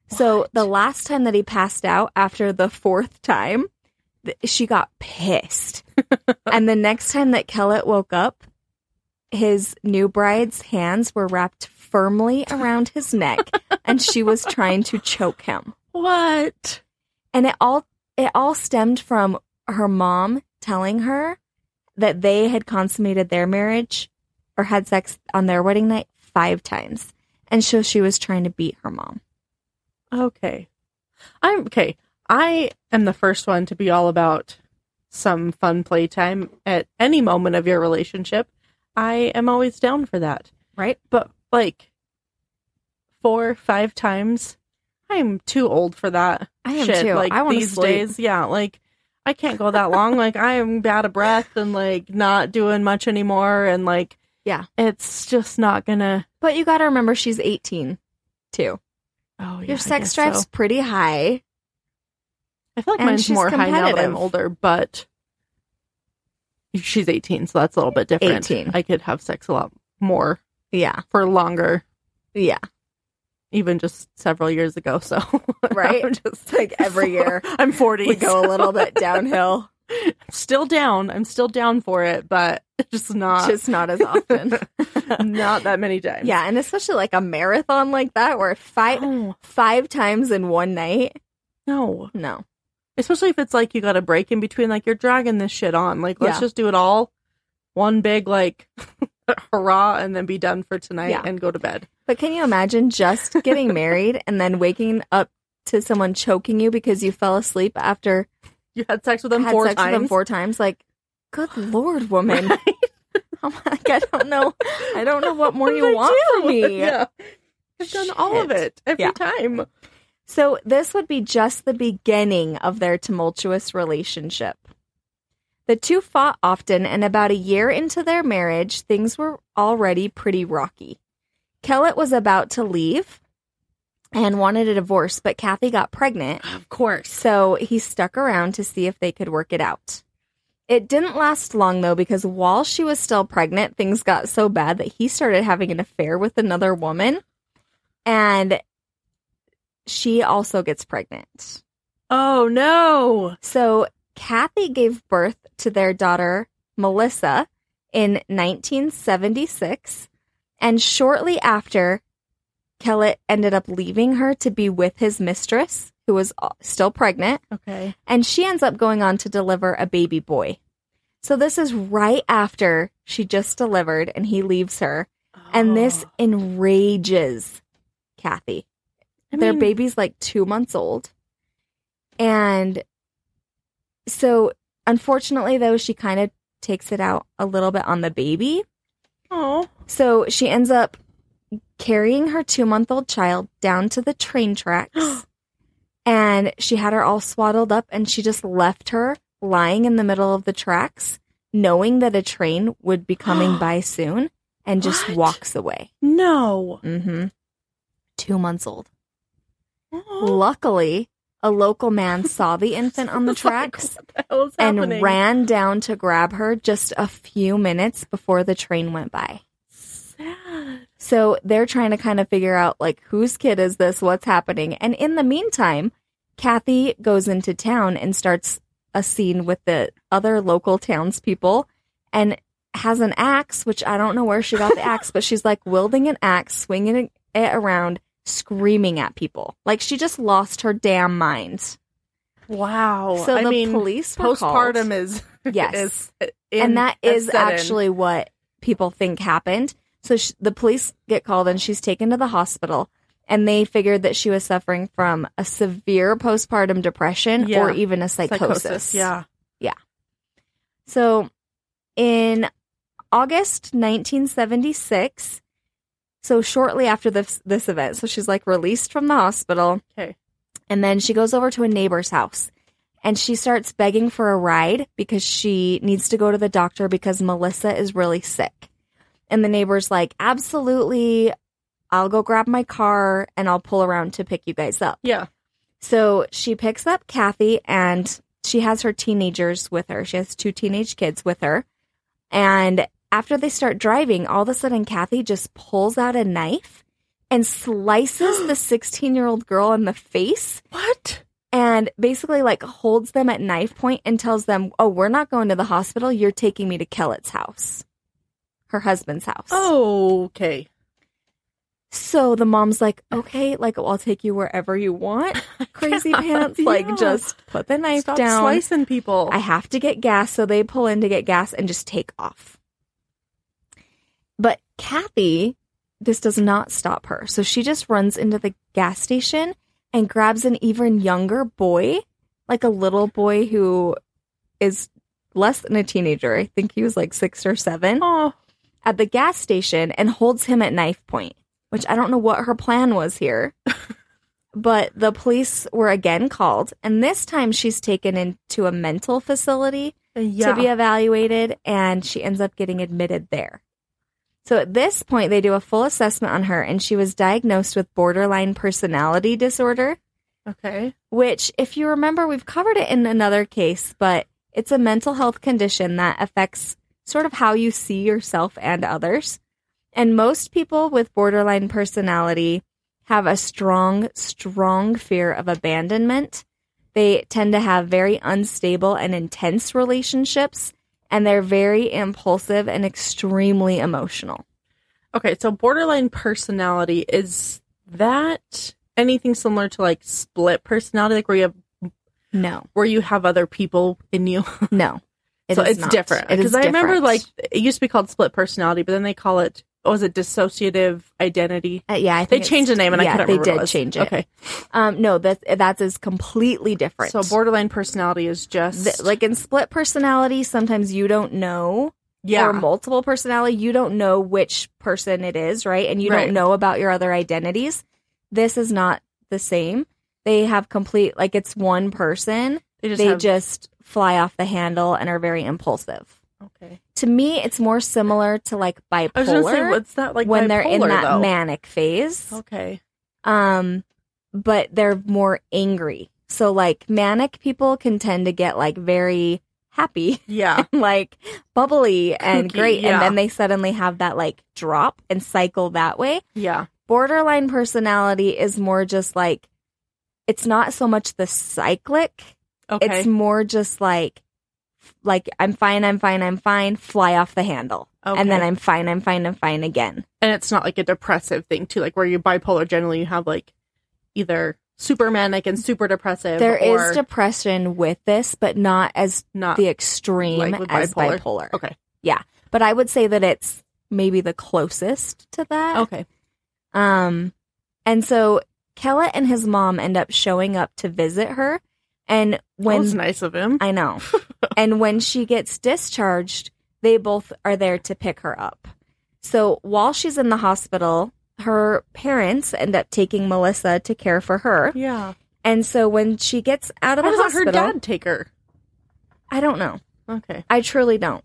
So What? the last time that he passed out, after the fourth time, th- she got pissed. And the next time that Kellett woke up, his new bride's hands were wrapped firmly around his neck, and she was trying to choke him. What? And it all it all stemmed from her mom telling her that they had consummated their marriage or had sex on their wedding night five times. And so she was trying to beat her mom. Okay. I'm okay. I am the first one to be all about some fun playtime at any moment of your relationship. I am always down for that. Right? But like four, five times, I'm too old for that. I am shit. too. Like I wanna these sleep. days, yeah, like I can't go that long. Like I am out of breath and like not doing much anymore, and like Yeah. it's just not gonna. But you got to remember she's eighteen too. Oh, yeah, Your I sex guess drive's so. pretty high. I feel like and mine's she's more high now that I'm competitive. older, but she's eighteen, so that's a little bit different. eighteen. I could have sex a lot more Yeah. for longer, Yeah. even just several years ago. So Right? I'm just Like every year I'm forty. we go a little bit downhill. I'm still down. I'm still down for it, but just not Just not as often. not that many times. Yeah, and especially like a marathon like that where five Oh, five times in one night. no. No. Especially if it's like you got a break in between, like you're dragging this shit on. Like, let's Yeah. just do it all one big, like, hurrah, and then be done for tonight Yeah. and go to bed. But can you imagine just getting married and then waking up to someone choking you because you fell asleep after You had sex with them had four sex times. with them four times? Like, good lord, woman. I'm like, I don't know. I don't know what more What you did I want do? from me. Yeah. I've done all of Shit. it every Yeah. time. So this would be just the beginning of their tumultuous relationship. The two fought often, and about a year into their marriage, things were already pretty rocky. Kellett was about to leave and wanted a divorce, but Kathy got pregnant, Of course. so he stuck around to see if they could work it out. It didn't last long, though, because while she was still pregnant, things got so bad that he started having an affair with another woman, and she also gets pregnant. Oh, no. So Kathy gave birth to their daughter, Melissa, in nineteen seventy-six, and shortly after, Kellett ended up leaving her to be with his mistress, who was uh, still pregnant, Okay. and she ends up going on to deliver a baby boy. So this is right after she just delivered, and he leaves her, and this Oh. enrages Kathy. I Their mean, baby's like two months old. And so, unfortunately, though, she kind of takes it out a little bit on the baby. Oh. So she ends up carrying her two month old child down to the train tracks. And she had her all swaddled up, and she just left her lying in the middle of the tracks, knowing that a train would be coming by soon, and just What? walks away. No. Mm-hmm. Two months old. Oh. Luckily, a local man saw the infant on the It's like, tracks what the hell is and happening? ran down to grab her just a few minutes before the train went by. Sad. So they're trying to kind of figure out, like, whose kid is this? What's happening? And in the meantime, Kathy goes into town and starts a scene with the other local townspeople and has an axe, which I don't know where she got the axe, but she's like wielding an axe, swinging it around, screaming at people. Like, she just lost her damn mind. Wow. So I the mean, police were postpartum called. is Yes. is in, And that is set in. actually what people think happened. So sh- the police get called and she's taken to the hospital, and they figured that she was suffering from a severe postpartum depression Yeah. or even a psychosis. psychosis. Yeah. So in August nineteen seventy-six, so shortly after this this event, so she's like released from the hospital. Okay. And then she goes over to a neighbor's house and she starts begging for a ride because she needs to go to the doctor because Melissa is really sick. And the neighbor's like, absolutely, I'll go grab my car and I'll pull around to pick you guys up. Yeah. So she picks up Kathy and she has her teenagers with her. She has two teenage kids with her. And after they start driving, all of a sudden Kathy just pulls out a knife and slices the sixteen-year-old girl in the face. What? And basically, like, holds them at knife point and tells them, oh, we're not going to the hospital. You're taking me to Kellett's house. Her husband's house. Oh, okay. So the mom's like, okay, like, I'll take you wherever you want, crazy pants. Like, Yeah. just put the knife Stop down. slicing people. I have to get gas. So they pull in to get gas and just take off. But Kathy, this does not stop her. So she just runs into the gas station and grabs an even younger boy, like a little boy who is less than a teenager. I think he was like six or seven Oh, at the gas station and holds him at knife point, which I don't know what her plan was here. But the police were again called, and this time she's taken into a mental facility yeah. to be evaluated, and she ends up getting admitted there. So at this point, they do a full assessment on her, and she was diagnosed with borderline personality disorder, Okay. which, if you remember, we've covered it in another case, but it's a mental health condition that affects sort of how you see yourself and others. And most people with borderline personality have a strong, strong fear of abandonment. They tend to have very unstable and intense relationships, and they're very impulsive and extremely emotional. Okay, so borderline personality, is that anything similar to like split personality, like where you have No, where you have other people in you? no. It so is it's not. different. It is Because I remember different. like it used to be called split personality, but then they call it, what was it, dissociative identity? Uh, yeah, I They think changed the it's- name and I yeah, couldn't they remember what did it was. change it. Okay. Um, no, that that's is completely different. So borderline personality is just Th- like in split personality, sometimes you don't know, yeah. or multiple personality, you don't know which person it is, right? And you Right. don't know about your other identities. This is not the same. They have complete, like it's one person. They just They have, just fly off the handle and are very impulsive. okay. To me, it's more similar to like bipolar I was gonna say, what's that like when they're in bipolar, that though? manic phase. Okay. Um, but they're more angry. So like manic people can tend to get like very happy, Yeah. like bubbly and Kooky, great. yeah. And then they suddenly have that like drop and cycle that way. Yeah. Borderline personality is more just like, it's not so much the cyclic. Okay. It's more just like, like I'm fine, I'm fine, I'm fine, fly off the handle. Okay. And then I'm fine, I'm fine, I'm fine again. And it's not like a depressive thing too, like where you're bipolar. Generally, you have like either super manic and super depressive. There is or depression with this, but not as not the extreme like with as bipolar. bipolar. Okay. But I would say that it's maybe the closest to that. Okay. Um, and so Kellett and his mom end up showing up to visit her, and When, when that was nice of him. I know, and when she gets discharged, they both are there to pick her up. So while she's in the hospital, her parents end up taking Melissa to care for her, Yeah. and so when she gets out of How the does her hospital, dad take her? I don't know. Okay. I truly don't.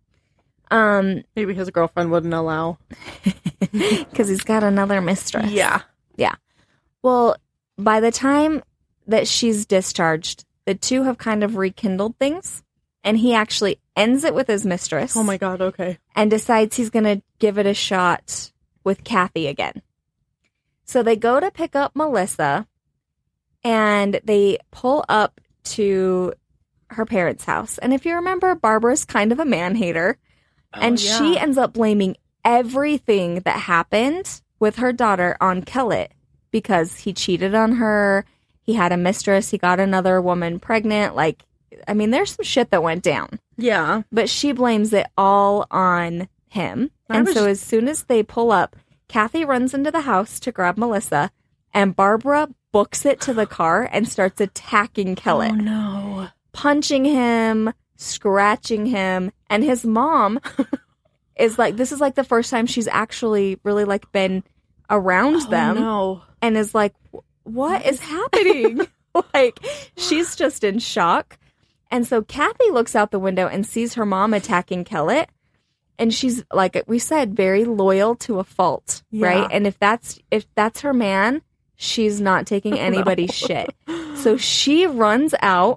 Um, Maybe his girlfriend wouldn't allow. because he's got another mistress. Yeah. Well, by the time that she's discharged, the two have kind of rekindled things, and he actually ends it with his mistress. Oh my God. Okay. And decides he's going to give it a shot with Kathy again. So they go to pick up Melissa, and they pull up to her parents' house. And if you remember, Barbara's kind of a man-hater. And Oh, yeah. she ends up blaming everything that happened with her daughter on Kellett because he cheated on her. He had a mistress. He got another woman pregnant. Like, I mean, there's some shit that went down. Yeah. But she blames it all on him. I And was- so as soon as they pull up, Kathy runs into the house to grab Melissa, and Barbara books it to the car and starts attacking Kellett, Oh no. punching him, scratching him, and his mom is like, this is like the first time she's actually really like been around them, Oh, no. and is like, what is happening? Like, she's just in shock. And so Kathy looks out the window and sees her mom attacking Kellett, and she's like we said, very loyal to a fault, Yeah. right? And if that's if that's her man, she's not taking anybody's shit. So she runs out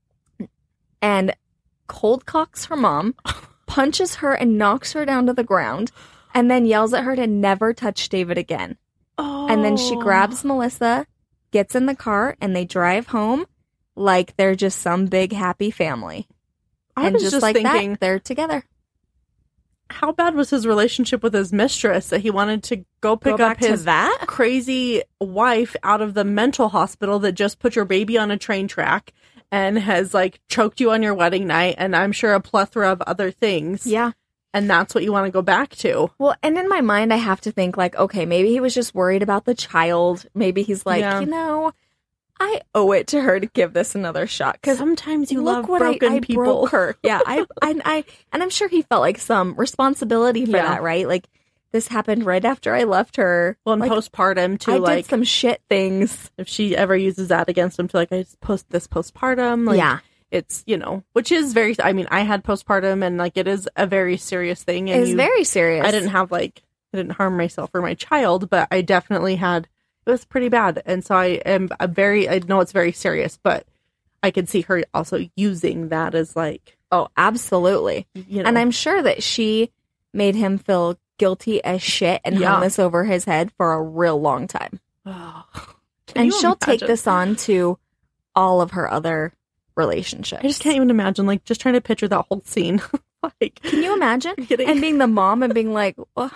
and cold cocks her mom, punches her and knocks her down to the ground, and then yells at her to never touch David again. Oh. And then she grabs Melissa, gets in the car, and they drive home like they're just some big happy family. I and was just, just like thinking, that, they're together. How bad was his relationship with his mistress that he wanted to go pick Go up back to his that? crazy wife out of the mental hospital that just put your baby on a train track and has like choked you on your wedding night, and I'm sure a plethora of other things. Yeah. And that's what you want to go back to. Well, and in my mind, I have to think like, okay, maybe he was just worried about the child. Maybe he's like, Yeah. you know, I owe it to her to give this another shot. Because Sometimes you look love what broken I, I people. broke her. Yeah, I, I, I, and I'm sure he felt like some responsibility for Yeah. that, right? Like this happened right after I left her. Well, and like, postpartum too. I like did some shit things. if she ever uses that against him, to like I just post this postpartum. Like, yeah, it's, you know, which is very. I mean, I had postpartum, and like it is a very serious thing. And it was you, very serious. I didn't have like I didn't harm myself or my child, but I definitely had. It was pretty bad, and so I am a very. I know it's very serious, but I could see her also using that as like, Oh, absolutely. you know, And I'm sure that she made him feel guilty as shit and Yeah. hung this over his head for a real long time. oh, can And you she'll take imagine? this on to all of her other relationships. I just can't even imagine. Like, just trying to picture that whole scene. like, Can you imagine? Kidding. And being the mom and being like, well,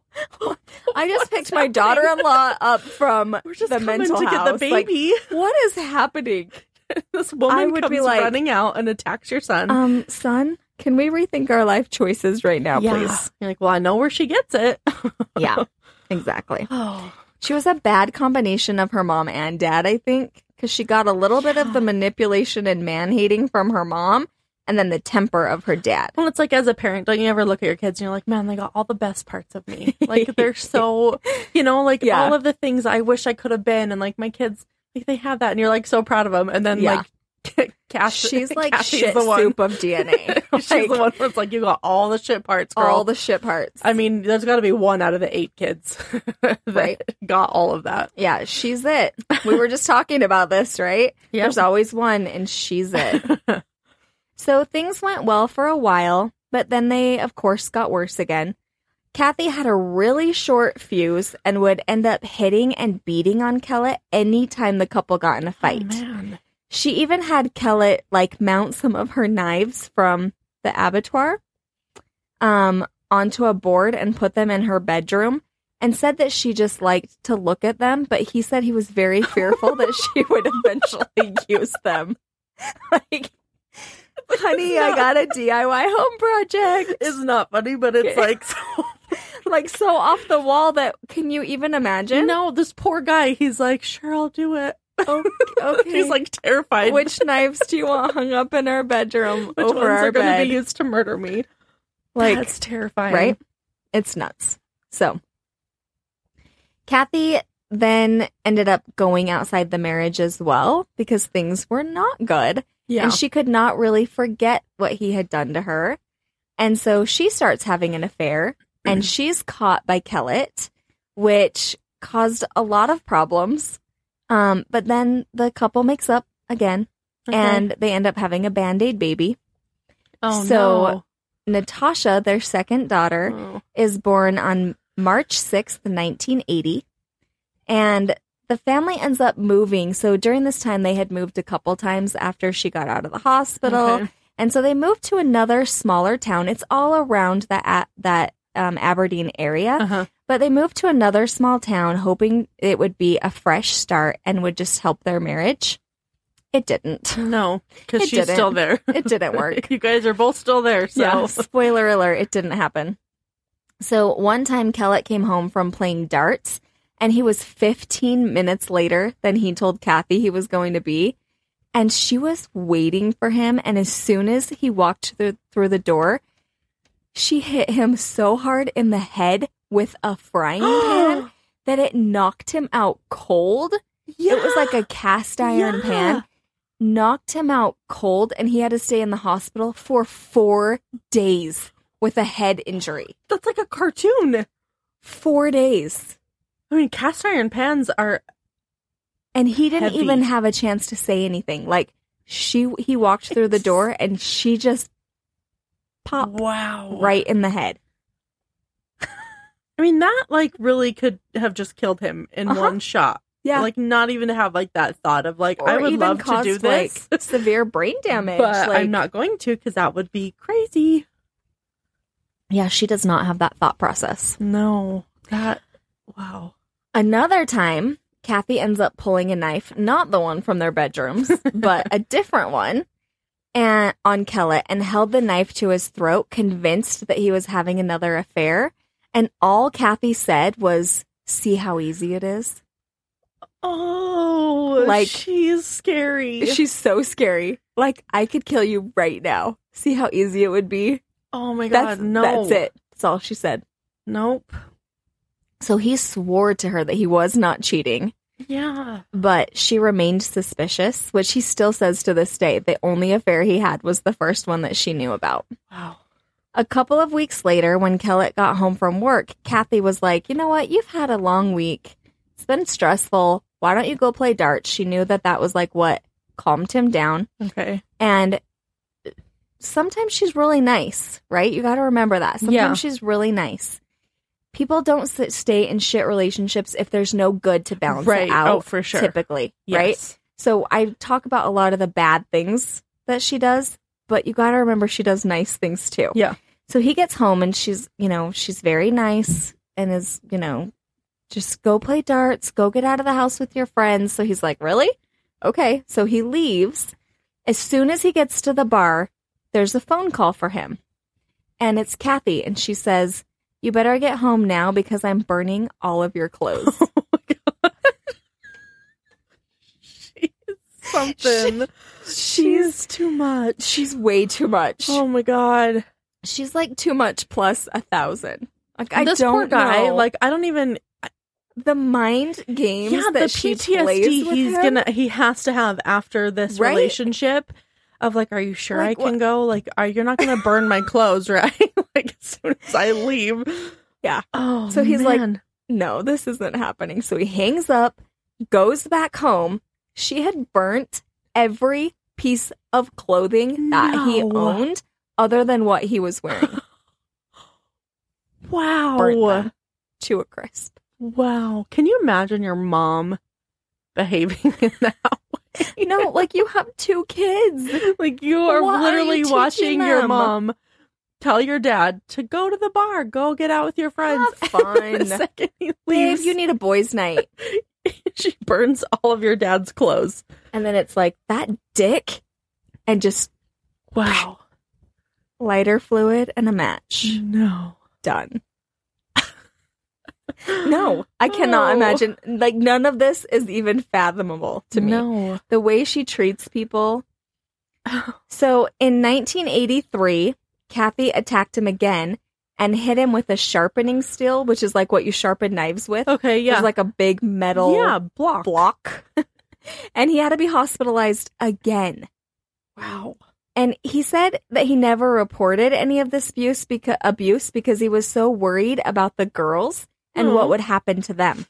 I just picked my daughter-in-law up from we're just the coming mental to house. get the Like, baby. what is happening? This woman I would comes be like- running out and attacks your son. Um, son, can we rethink our life choices right now, yeah. please? You're like, well, I know where she gets it. Yeah, exactly. Oh, She was a bad combination of her mom and dad, I think, because she got a little bit of the manipulation and man-hating from her mom and then the temper of her dad. well, it's like as a parent, don't you ever look at your kids and you're like, man, they got all the best parts of me. Like they're so, you know, like Yeah. all of the things I wish I could have been, and like my kids, like they have that, and you're like so proud of them. And then Yeah. like, Cass, She's like Cassie's shit the one. soup of D N A. She's Like, the one where it's like you got all the shit parts, girl. all the shit parts. I mean, there's got to be one out of the eight kids that Right. got all of that. Yeah, she's it. We were just talking about this, right? Yep. There's always one, and she's it. So things went well for a while, but then they, of course, got worse again. Kathy had a really short fuse and would end up hitting and beating on Kellett anytime the couple got in a fight. Oh, man. She even had Kellett, like, mount some of her knives from the abattoir um, onto a board and put them in her bedroom, and said that she just liked to look at them, but he said he was very fearful that she would eventually use them. Like, honey, I got a D I Y home project. It's not funny, but it's Okay. like so. Like, so off the wall that, can you even imagine? No, this poor guy, he's like, sure, I'll do it. Oh, okay. He's like terrified. Which knives do you want hung up in our bedroom Which over ones our are going bed? to be used to murder me? Like, That's terrifying. right? It's nuts. So, Kathy then ended up going outside the marriage as well because things were not good. Yeah. And she could not really forget what he had done to her. And so she starts having an affair and she's caught by Kellett, which caused a lot of problems. Um, but then the couple makes up again Okay. and they end up having a Band-Aid baby. oh, so- Natasha, their second daughter, no. Oh. is born on March sixth, nineteen eighty. And the family ends up moving. So during this time, they had moved a couple times after she got out of the hospital. Okay. And so they moved to another smaller town. It's all around that, that um, Aberdeen area. Uh-huh. But they moved to another small town, hoping it would be a fresh start and would just help their marriage. It didn't. No, because It she's didn't. still there. It didn't work. You guys are both still there. So. Yeah, spoiler alert, it didn't happen. So one time Kellett came home from playing darts and he was fifteen minutes later than he told Kathy he was going to be. And she was waiting for him. And as soon as he walked through, through the door, she hit him so hard in the head with a frying pan that it knocked him out cold. Yeah. It was like a cast iron Yeah. pan. Knocked him out cold, and he had to stay in the hospital for four days with a head injury. That's like a cartoon. Four days. I mean, cast iron pans are. And he didn't Heavy. even have a chance to say anything. Like, she, he walked through the door, and she just popped Wow. right in the head. I mean, that, like, really could have just killed him in Uh-huh. one shot. Yeah. Like, not even to have, like, that thought of, like, Or I would even love to caused, do this. like, severe brain damage. But like, I'm not going to because that would be crazy. Yeah, she does not have that thought process. No. That, wow. Another time, Kathy ends up pulling a knife, not the one from their bedrooms, but a different one, and on Kellett, and held the knife to his throat, convinced that he was having another affair. And all Kathy said was, "See how easy it is." Oh, Like, she's scary. She's so scary. Like, I could kill you right now. See how easy it would be. Oh my God, That's no. That's it. That's all she said. Nope. So he swore to her that he was not cheating. Yeah. But she remained suspicious, which he still says to this day. The only affair he had was the first one that she knew about. Wow. A couple of weeks later, when Kellett got home from work, Kathy was like, you know what? You've had a long week. It's been stressful. Why don't you go play darts? She knew that that was like what calmed him down. Okay. And sometimes she's really nice, right? You got to remember that. Sometimes Yeah. she's really nice. People don't sit, stay in shit relationships if there's no good to balance Right. it out. Oh, for sure. Typically, right? Yes. So I talk about a lot of the bad things that she does, but you got to remember she does nice things too. Yeah. So he gets home and she's, you know, she's very nice and is, you know, just go play darts, go get out of the house with your friends. So he's like, really? Okay. So he leaves. As soon as he gets to the bar, there's a phone call for him. And it's Kathy. And she says, you better get home now because I'm burning all of your clothes. Oh my God. She's something. She's She's too much. she's way too much. Oh my God. She's like too much plus a thousand. Like I this don't poor guy, know. like, I don't even. the mind games Yeah, that the she P T S plays D with he's him. gonna he has to have after this Right? relationship of like, are you sure Like, I can what- go? Like, are you're not gonna burn my clothes, right? Like as soon as I leave. Yeah. Oh, So he's like, man. no, this isn't happening. So he hangs up, goes back home. She had burnt every piece of clothing that he No. owned other than what he was wearing. Wow. Burnt them to a crisp. Wow. Can you imagine your mom behaving in that way? You know, like you have two kids. Like you are What are literally you teaching watching your them? mom tell your dad to go to the bar, go get out with your friends. Have fun. The second he Babe, leaves, you need a boys' night. she burns all of your dad's clothes. And then it's like, that dick, and just Wow. lighter fluid and a match. No. Done. No, I cannot Oh. imagine. Like, none of this is even fathomable to me. No. The way she treats people. So in nineteen eighty-three, Kathy attacked him again and hit him with a sharpening steel, which is like what you sharpen knives with. Okay, It yeah. was like a big metal yeah, block. block. And he had to be hospitalized again. Wow. And he said that he never reported any of this abuse because, abuse because he was so worried about the girls and Aw. what would happen to them.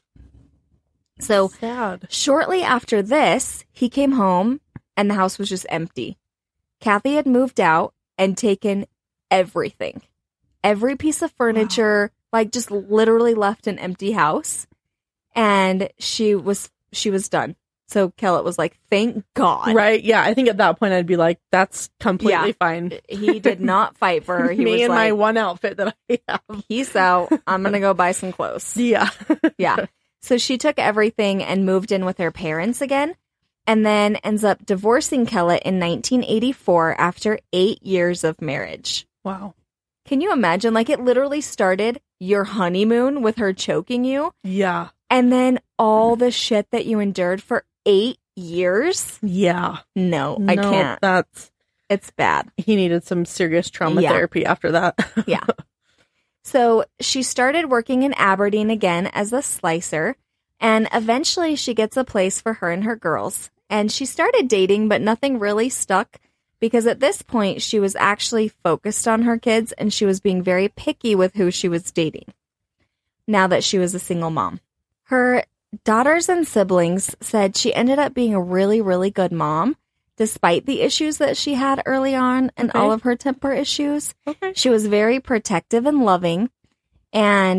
So Sad. shortly after this, he came home and the house was just empty. Kathy had moved out and taken everything. Every piece of furniture, like just literally left an empty house. And she was she was done. So Kellett was like, thank God. Right, yeah. I think at that point I'd be like, that's completely Yeah. fine. He did not fight for her. He Me was and like, my one outfit that I have. peace out. I'm going to go buy some clothes. Yeah. Yeah. So she took everything and moved in with her parents again, and then ends up divorcing Kellett in nineteen eighty-four after eight years of marriage. Wow. Can you imagine? Like, it literally started your honeymoon with her choking you, Yeah. and then all the shit that you endured for eight years? Yeah. No, I No, can't. That's It's bad. he needed some serious trauma Yeah. therapy after that. Yeah. So she started working in Aberdeen again as a slicer, and eventually she gets a place for her and her girls. And she started dating, but nothing really stuck because at this point she was actually focused on her kids and she was being very picky with who she was dating now that she was a single mom. Her daughters and siblings said she ended up being a really, really good mom despite the issues that she had early on and Okay. all of her temper issues. Okay. She was very protective and loving, and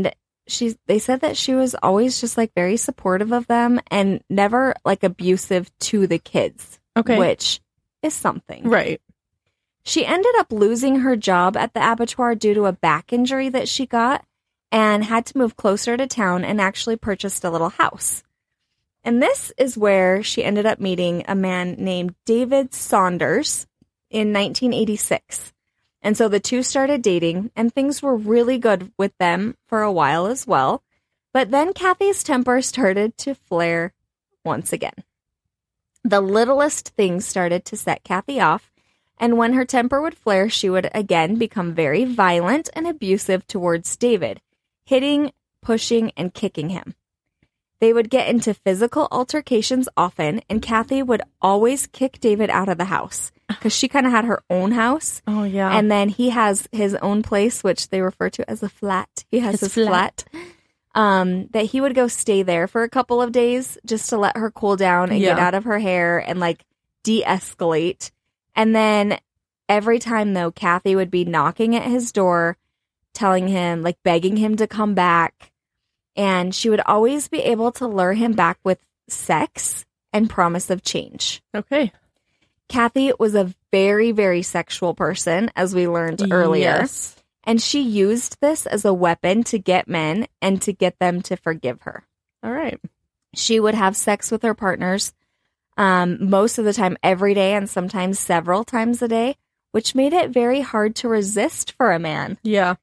she they said that she was always just like very supportive of them and never like abusive to the kids. Okay. Which is something. Right. She ended up losing her job at the abattoir due to a back injury that she got and had to move closer to town and actually purchased a little house. And this is where she ended up meeting a man named David Saunders in nineteen eighty-six. And so the two started dating, and things were really good with them for a while as well. But then Kathy's temper started to flare once again. The littlest things started to set Kathy off, and when her temper would flare, she would again become very violent and abusive towards David, hitting, pushing, and kicking him. They would get into physical altercations often, and Kathy would always kick David out of the house because she kind of had her own house. Oh, yeah. And then he has his own place, which they refer to as a flat. He has his, His flat. flat. Um, that he would go stay there for a couple of days just to let her cool down and get Yeah. out of her hair and like de-escalate. And then every time, though, Kathy would be knocking at his door, telling him, like begging him to come back. And she would always be able to lure him back with sex and promise of change. Okay. Kathy was a very, very sexual person, as we learned earlier. Yes. And she used this as a weapon to get men and to get them to forgive her. All right. She would have sex with her partners um, most of the time every day and sometimes several times a day, which made it very hard to resist for a man. Yeah.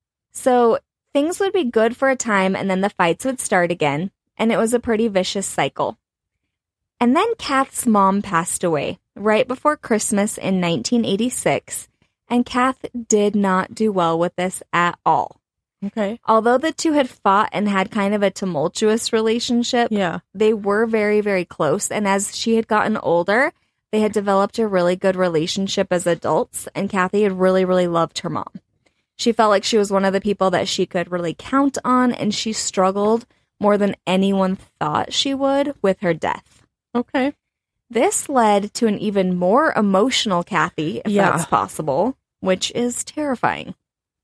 So things would be good for a time, and then the fights would start again, and it was a pretty vicious cycle. And then Kath's mom passed away right before Christmas in nineteen eighty-six, and Kath did not do well with this at all. Okay. Although the two had fought and had kind of a tumultuous relationship, Yeah. they were very, very close, and as she had gotten older, they had developed a really good relationship as adults, and Kathy had really, really loved her mom. She felt like she was one of the people that she could really count on, and she struggled more than anyone thought she would with her death. Okay. This led to an even more emotional Kathy, if Yeah. that's possible, which is terrifying.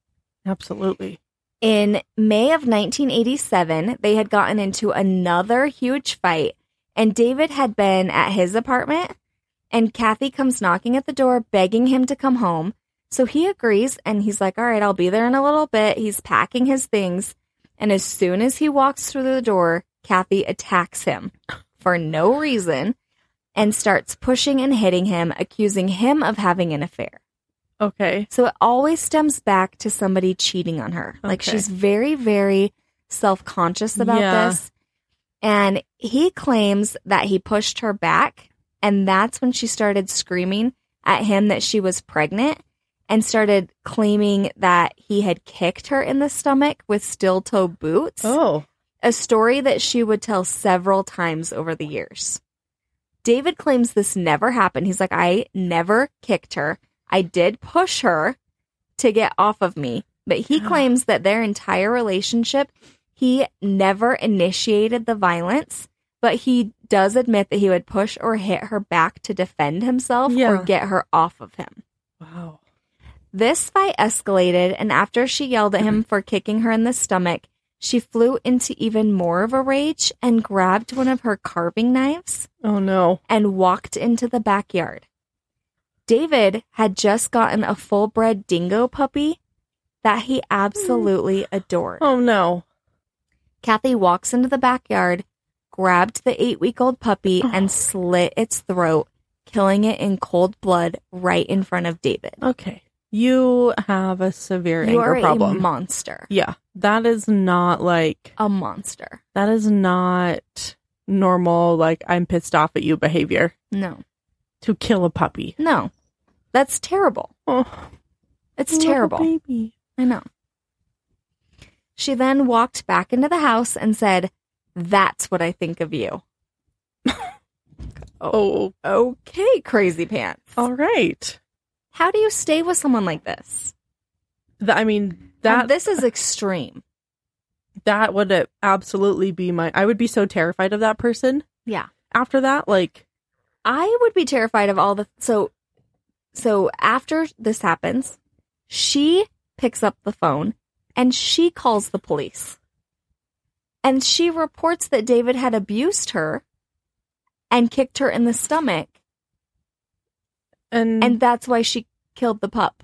Absolutely. In May of nineteen eighty-seven, they had gotten into another huge fight, and David had been at his apartment, and Kathy comes knocking at the door, begging him to come home. So he agrees, and he's like, all right, I'll be there in a little bit. He's packing his things, and as soon as he walks through the door, Kathy attacks him for no reason and starts pushing and hitting him, accusing him of having an affair. Okay. So it always stems back to somebody cheating on her. Like Okay. she's very, very self-conscious about Yeah. this. And he claims that he pushed her back. And that's when she started screaming at him that she was pregnant and started claiming that he had kicked her in the stomach with steel-toe boots. Oh. A story that she would tell several times over the years. David claims this never happened. He's like, I never kicked her. I did push her to get off of me, but he claims that their entire relationship, he never initiated the violence, but he does admit that he would push or hit her back to defend himself Yeah. or get her off of him. Wow. This fight escalated, and after she yelled at him for kicking her in the stomach, she flew into even more of a rage and grabbed one of her carving knives Oh, no. and walked into the backyard. David had just gotten a full-bred dingo puppy that he absolutely adored. Oh, no. Kathy walks into the backyard, grabbed the eight-week-old puppy, Oh. and slit its throat, killing it in cold blood right in front of David. Okay. You have a severe You anger are problem. a monster. Yeah. That is not like, A monster. that is not normal, like, I'm pissed off at you behavior No. to kill a puppy. No. That's terrible. Oh, It's little terrible. baby. I know. She then walked back into the house and said, "That's what I think of you." Oh, Okay, crazy pants. all right. How do you stay with someone like this? Th- I mean, And that this is extreme. that would uh, absolutely be my. I would be so terrified of that person Yeah. after that. Like, I would be terrified of all the so so after this happens, she picks up the phone and she calls the police. And she reports that David had abused her and kicked her in the stomach. And, And that's why she killed the pup.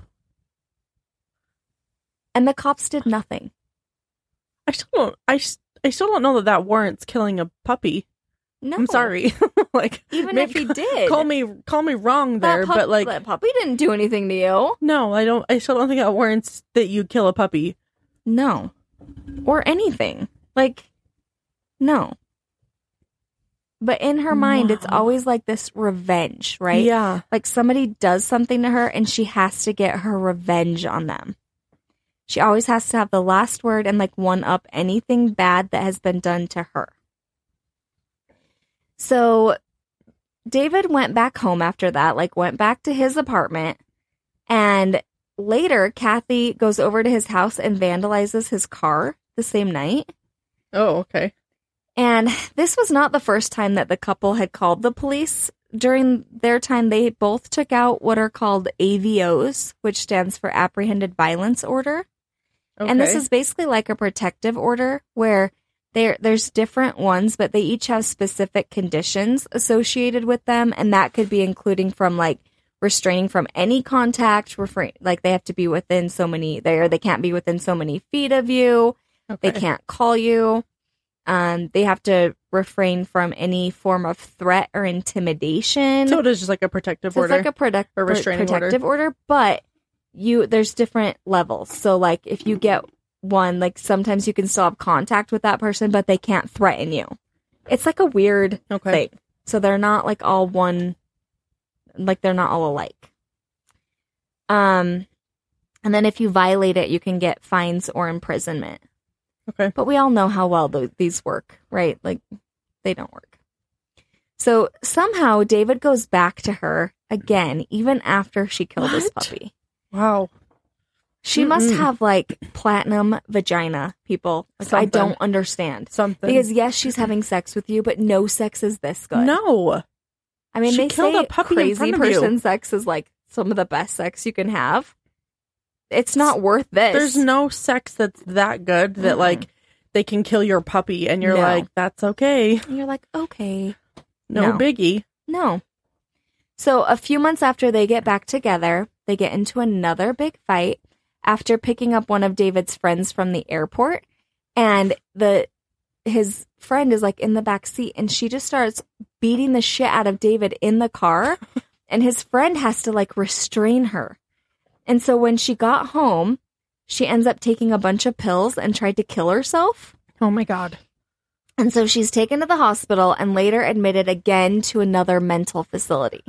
And the cops did nothing. I still don't. I, s- I still don't know that that warrants killing a puppy. No. I'm sorry. Like, Even maybe if he did. call me call me wrong That there, pup- but like, that puppy didn't do anything to you. no, I don't. I still don't think that warrants that you kill a puppy. No. Or anything. Like, no. But in her mind, it's Wow. always like this revenge, right? Yeah. Like somebody does something to her and she has to get her revenge on them. She always has to have the last word and like one up anything bad that has been done to her. So David went back home after that, like went back to his apartment. And later, Kathy goes over to his house and vandalizes his car the same night. Oh, okay. And this was not the first time that the couple had called the police. During their time, they both took out what are called A V Os, which stands for Apprehended Violence Order. Okay. And this is basically like a protective order where there there's different ones, but they each have specific conditions associated with them. And that could be including from like restraining from any contact, refrain, like they have to be within so many there. They can't be within so many feet of you. okay. They can't call you. Um, they have to refrain from any form of threat or intimidation. So it is just like a protective So order. it's like a product, or restraining protective order. But you there's different levels. So like if you get one, like sometimes you can still have contact with that person, but they can't threaten you. It's like a weird okay. thing. So they're not like all one, like they're not all alike. Um, and then if you violate it, you can get fines or imprisonment. Okay. But we all know how well th- these work, right? Like, they don't work. So somehow David goes back to her again, even after she killed his What? puppy. Wow. She must Mm-mm. have like platinum vagina, people. Like, I Something. don't understand. Something. Because yes, she's having sex with you, but no sex is this good. No. I mean, She they killed say a puppy in crazy front of you. person sex is like some of the best sex you can have. It's not worth this. There's no sex that's that good that Mm-mm. like they can kill your puppy and you're No. like, that's okay. And you're like, okay. No, No. biggie. No. So a few months after they get back together, they get into another big fight after picking up one of David's friends from the airport. And the his friend is like in the back seat and she just starts beating the shit out of David in the car. And his friend has to like restrain her. And so when she got home, she ends up taking a bunch of pills and tried to kill herself. Oh my God. And so she's taken to the hospital and later admitted again to another mental facility.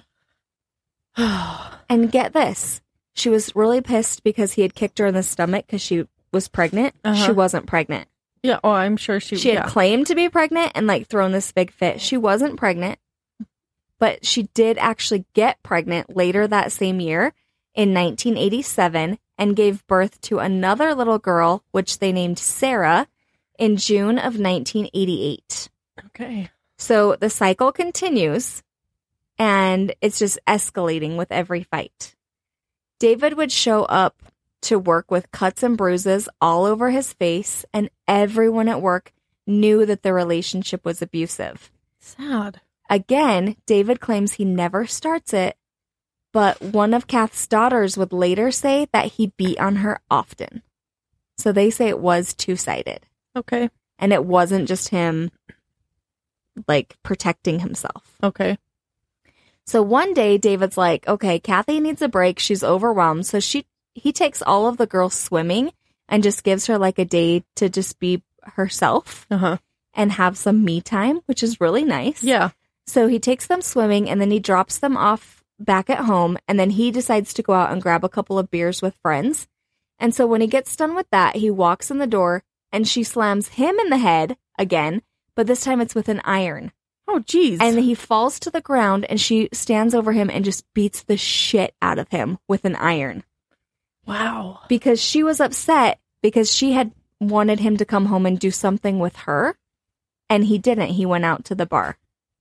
And get this, she was really pissed because he had kicked her in the stomach because she was pregnant. Uh-huh. She wasn't pregnant. Yeah. Oh, I'm sure she, She had yeah. claimed to be pregnant and like thrown this big fit. She wasn't pregnant, but she did actually get pregnant later that same year in nineteen eighty-seven and gave birth to another little girl, which they named Sarah, in June of nineteen eighty-eight. Okay. So the cycle continues and it's just escalating with every fight. David would show up to work with cuts and bruises all over his face, and everyone at work knew that the relationship was abusive. Sad. Again, David claims he never starts it, but one of Kath's daughters would later say that he beat on her often. So they say it was two-sided, Okay. and it wasn't just him, like, protecting himself. Okay. So one day, David's like, okay, Kathy needs a break. She's overwhelmed. So she he takes all of the girls swimming and just gives her like a day to just be herself Uh-huh. and have some me time, which is really nice. Yeah. So he takes them swimming and then he drops them off back at home. And then he decides to go out and grab a couple of beers with friends. And so when he gets done with that, he walks in the door and she slams him in the head again, but this time it's with an iron. Oh, geez. And he falls to the ground and she stands over him and just beats the shit out of him with an iron. Wow. Because she was upset because she had wanted him to come home and do something with her. And he didn't. He went out to the bar.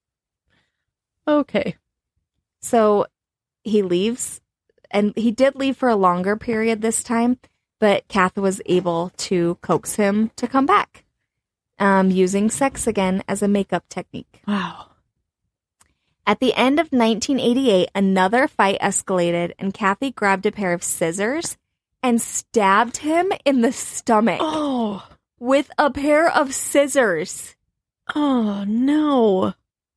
Okay. So he leaves. And he did leave for a longer period this time. But Kath was able to coax him to come back. um, using sex again as a makeup technique. Wow. At the end of nineteen eighty-eight, another fight escalated, and Kathy grabbed a pair of scissors and stabbed him in the stomach Oh. with a pair of scissors. Oh, no.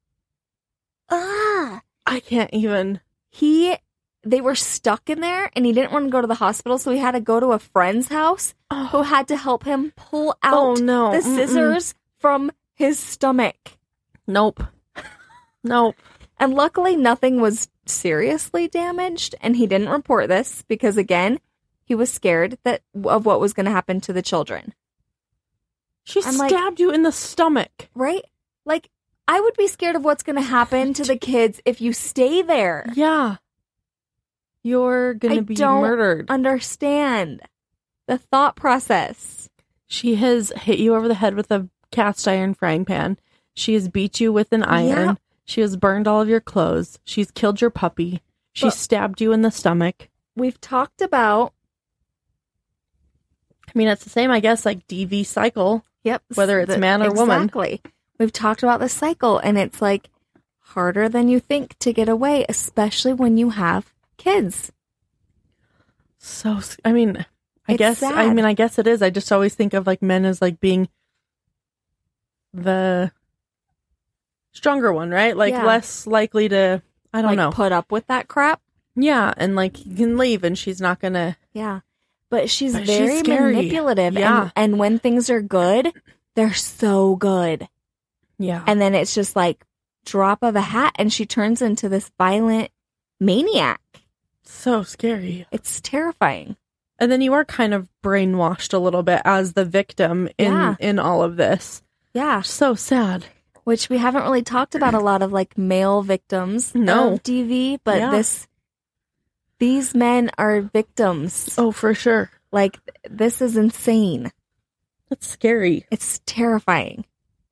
Ah! I can't even. He, they were stuck in there, and he didn't want to go to the hospital, so he had to go to a friend's house Oh, who had to help him pull out oh no. the Mm-mm. scissors from his stomach. Nope. Nope. And luckily, nothing was seriously damaged, and he didn't report this because, again, he was scared that of what was going to happen to the children. She I'm like- stabbed you in the stomach. Right? Like, I would be scared of what's going to happen to the kids if you stay there. Yeah. You're going I to be don't murdered. Understand the thought process. She has hit you over the head with a cast iron frying pan. She has beat you with an iron. Yeah. She has burned all of your clothes. She's killed your puppy. She But- stabbed you in the stomach. We've talked about, I mean, it's the same, I guess, like D V cycle. yep, Whether it's the- man or woman. Exactly. We've talked about the cycle, and it's like harder than you think to get away, especially when you have kids. So, s- I mean, I It's guess, I sad. mean, I guess it is. I just always think of like men as like being the stronger one, right? Like Yeah. less likely to, I don't like, know. put up with that crap. Yeah. And like you can leave and she's not going to. Yeah. But she's But she's very scary. manipulative. Yeah. And, and when things are good, they're so good. Yeah. And then it's just like drop of a hat, and she turns into this violent maniac. So scary. It's terrifying. And then you are kind of brainwashed a little bit as the victim in, Yeah. in all of this. Yeah. So sad. Which we haven't really talked about a lot of like male victims No. of D V, but Yeah. this, these men are victims. Oh, for sure. Like, this is insane. That's scary. It's terrifying.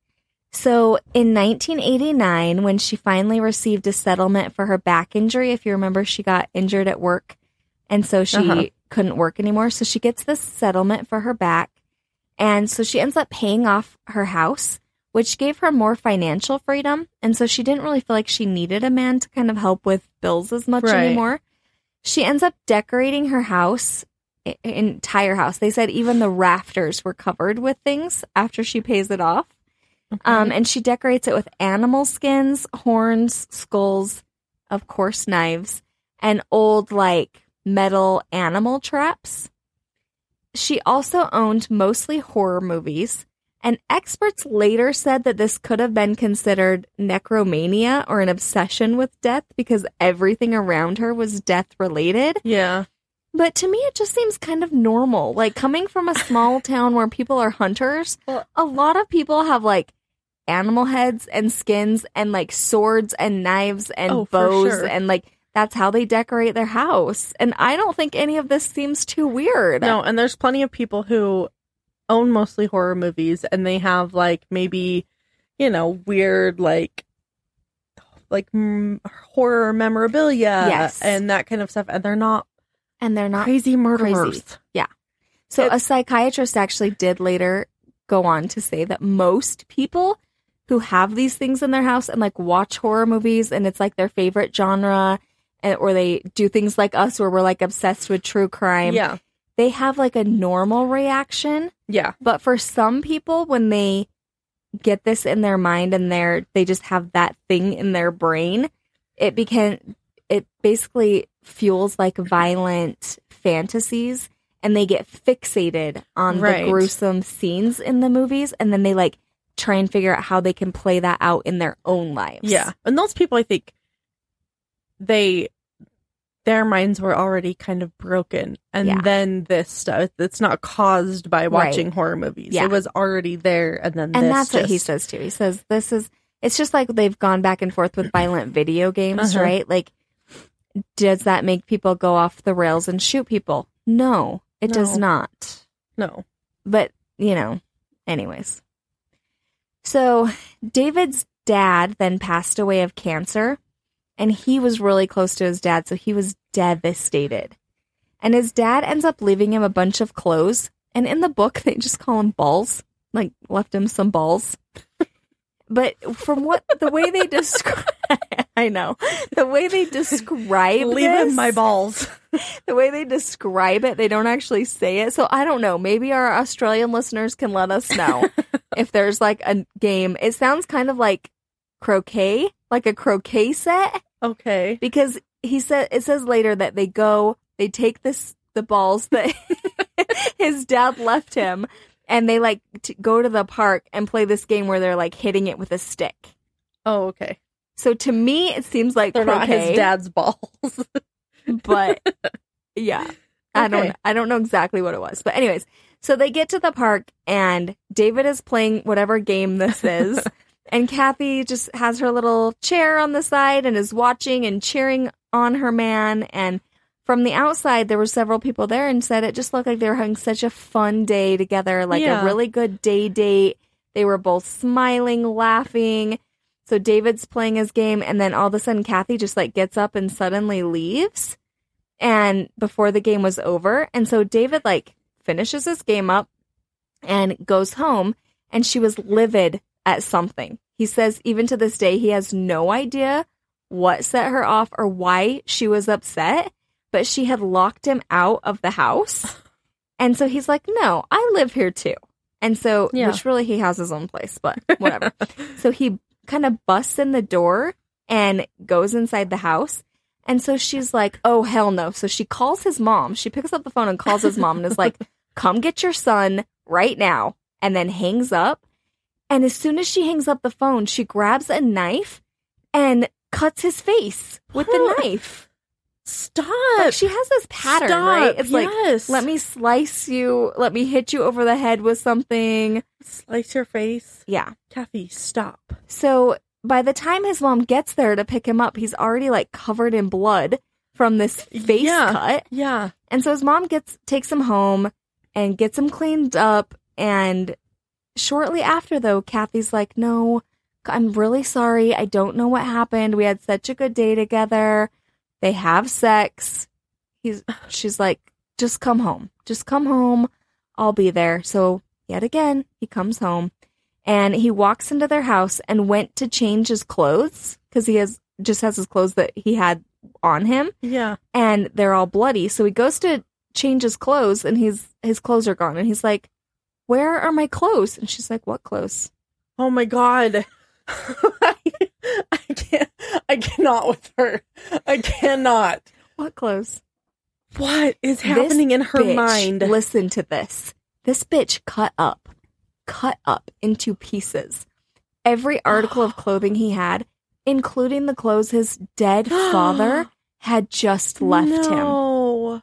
So in nineteen eighty-nine, when she finally received a settlement for her back injury, if you remember, she got injured at work, and so she Uh-huh. couldn't work anymore. So she gets this settlement for her back. And so she ends up paying off her house, which gave her more financial freedom. And so she didn't really feel like she needed a man to kind of help with bills as much Right. anymore. She ends up decorating her house, i- entire house. They said even the rafters were covered with things after she pays it off. Um, and she decorates it with animal skins, horns, skulls, of course, knives, and old, like, metal animal traps. She also owned mostly horror movies, and experts later said that this could have been considered necromania or an obsession with death because everything around her was death-related. Yeah. But to me, it just seems kind of normal. Like, coming from a small town where people are hunters, a lot of people have, like, animal heads and skins and, like, swords and knives and Oh, for bows. sure. And, like, that's how they decorate their house. And I don't think any of this seems too weird. No, and there's plenty of people who own mostly horror movies and they have like maybe, you know, weird like like mm, horror memorabilia Yes. and that kind of stuff, and they're not And they're not. crazy murderers. crazy. So a psychiatrist actually did later go on to say that most people who have these things in their house and like watch horror movies and it's like their favorite genre, and, or they do things like us where we're like obsessed with true crime, Yeah, they have like a normal reaction. yeah, But for some people, when they get this in their mind and they're they just have that thing in their brain, it became it basically fuels like violent fantasies, and they get fixated on Right. the gruesome scenes in the movies, and then they like try and figure out how they can play that out in their own lives. yeah. And those people, I think, they their minds were already kind of broken, and Yeah. then this stuff, it's not caused by watching Right. horror movies. Yeah. It was already there, and then And this that's what he just- says too. He says this is it's just like they've gone back and forth with violent video games, Uh-huh. right? Like, does that make people go off the rails and shoot people? No, it does No. not. No. But, you know, anyways. So David's dad then passed away of cancer, and he was really close to his dad, so he was devastated. And his dad ends up leaving him a bunch of clothes, and in the book they just call them balls. like left him some balls. But from what the way they describe, I know the way they describe Leave this, him my balls. the way they describe it, they don't actually say it. So I don't know. Maybe our Australian listeners can let us know if there's like a game. It sounds kind of like croquet, like a croquet set. Okay. Because he said it says later that they go, they take this the balls that his dad left him, and they like to go to the park and play this game where they're like hitting it with a stick. Oh, okay. So to me, it seems like they're croquet, not his dad's balls. but yeah, I don't, Okay. I don't know exactly what it was. But anyways, so they get to the park and David is playing whatever game this is. And Kathy just has her little chair on the side and is watching and cheering on her man. And from the outside, there were several people there and said it just looked like they were having such a fun day together, like Yeah. a really good day date. They were both smiling, laughing. So David's playing his game, and then all of a sudden, Kathy just like gets up and suddenly leaves. And before the game was over, and so David like finishes his game up and goes home, and she was livid at something. He says even to this day he has no idea what set her off or why she was upset, but she had locked him out of the house. And so he's like, no, I live here too. And so, Yeah. which really he has his own place, but whatever. So he kind of busts in the door and goes inside the house. And so she's like, oh, hell no. So she calls his mom. She picks up the phone and calls his mom and is like, come get your son right now. And then hangs up. And as soon as she hangs up the phone, she grabs a knife and cuts his face with the knife. Stop. Like she has this pattern, Stop. right? It's Yes. like, let me slice you, let me hit you over the head with something. Slice your face. Yeah. Kathy, stop. So by the time his mom gets there to pick him up, he's already like covered in blood from this face Yeah. cut. Yeah. And so his mom gets takes him home and gets him cleaned up. And shortly after, though, Kathy's like, no, I'm really sorry. I don't know what happened. We had such a good day together. They have sex. He's, she's like, just come home. Just come home. I'll be there. So yet again, he comes home and he walks into their house and went to change his clothes because he has just has his clothes that he had on him. Yeah. And they're all bloody. So he goes to change his clothes and he's his clothes are gone. And he's like, where are my clothes? And she's like, what clothes? Oh my God. I, I can't. I cannot with her. I cannot. What clothes? What is happening This in her bitch, mind? Listen to this. This bitch cut up, cut up into pieces every article of clothing he had, including the clothes his dead father had just left him. no.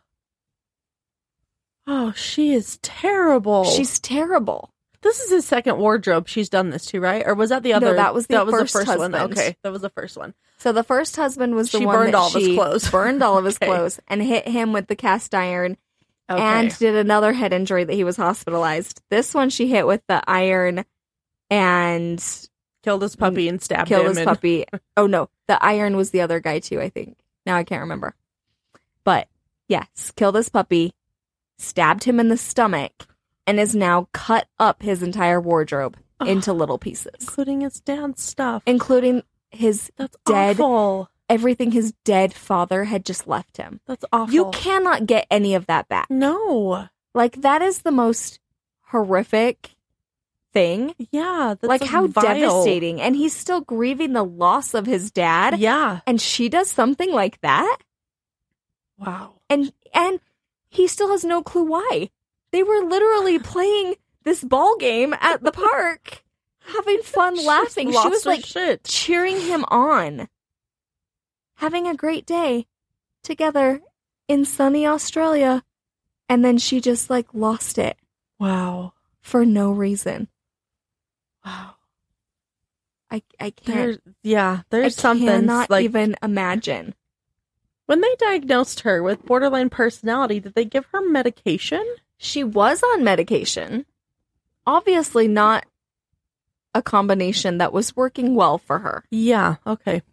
Oh, she is terrible. She's terrible. This is his second wardrobe. She's done this to, right? Or was that the No, other? that was the that was first the first one. husband. Okay, that was the first one. So the first husband was the She one burned that all of his she clothes. burned all of his Okay. clothes and hit him with the cast iron. Okay. And did another head injury that he was hospitalized. This one she hit with the iron and killed his puppy and stabbed killed him. his and- puppy. Oh no, the iron was the other guy too, I think. Now I can't remember. But yes, killed his puppy, stabbed him in the stomach, and is now cut up his entire wardrobe Ugh. into little pieces, including his dad's stuff. including his That's dead awful. everything his dead father had just left him. That's awful. You cannot get any of that back. No. Like that is the most horrific thing. Yeah. That's Like how vile. devastating. And he's still grieving the loss of his dad. Yeah. And she does something like that. Wow. And and he still has no clue why. They were literally playing this ball game at the park, having fun, She's laughing. She lost was her like shit. cheering him on, having a great day together in sunny Australia. And then she just like lost it Wow. for no reason. Wow. I I can't. There's, yeah. There's I something cannot like even imagine. when they diagnosed her with borderline personality, did they give her medication? She was on medication. Obviously not a combination that was working well for her. Yeah. Okay.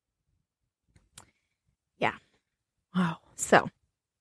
Yeah. Wow. So,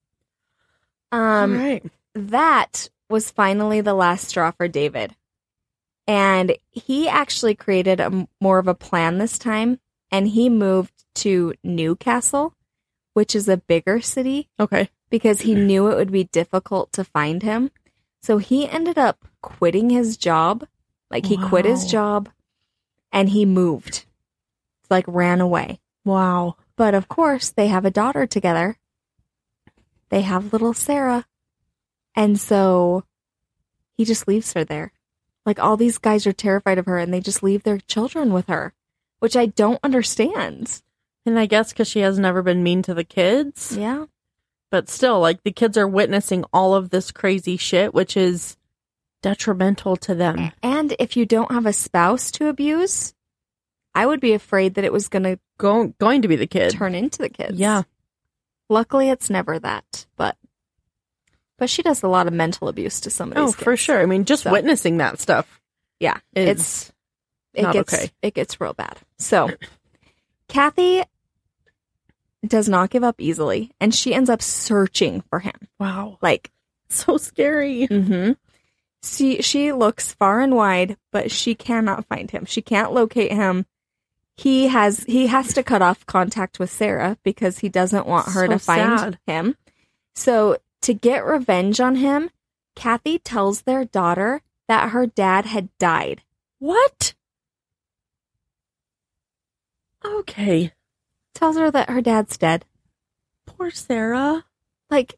um, All right. that was finally the last straw for David. And he actually created a, more of a plan this time, and he moved to Newcastle, which is a bigger city, Okay. because he knew it would be difficult to find him. So he ended up quitting his job. Like, he quit his Wow. job, and he moved. Like, ran away. Wow. But, of course, they have a daughter together. They have little Sarah. And so he just leaves her there. Like, all these guys are terrified of her, and they just leave their children with her, which I don't understand. And I guess because she has never been mean to the kids. Yeah. But still, like, the kids are witnessing all of this crazy shit, which is detrimental to them. And if you don't have a spouse to abuse, I would be afraid that it was going to Go- going to be the kid. turn into the kids. Yeah. Luckily, it's never that, but but she does a lot of mental abuse to some of Oh, these kids. for sure. I mean, just So. witnessing that stuff. Yeah, is it's it not gets okay. it gets real bad. So, Kathy does not give up easily, and she ends up searching for him. Wow. Like, So scary. mm-hmm. She she looks far and wide, but she cannot find him. She can't locate him. He has he has to cut off contact with Sarah because he doesn't want her So to find sad. him. So, to get revenge on him, Kathy tells their daughter that her dad had died. What? Okay. Tells her that her dad's dead. Poor Sarah. Like,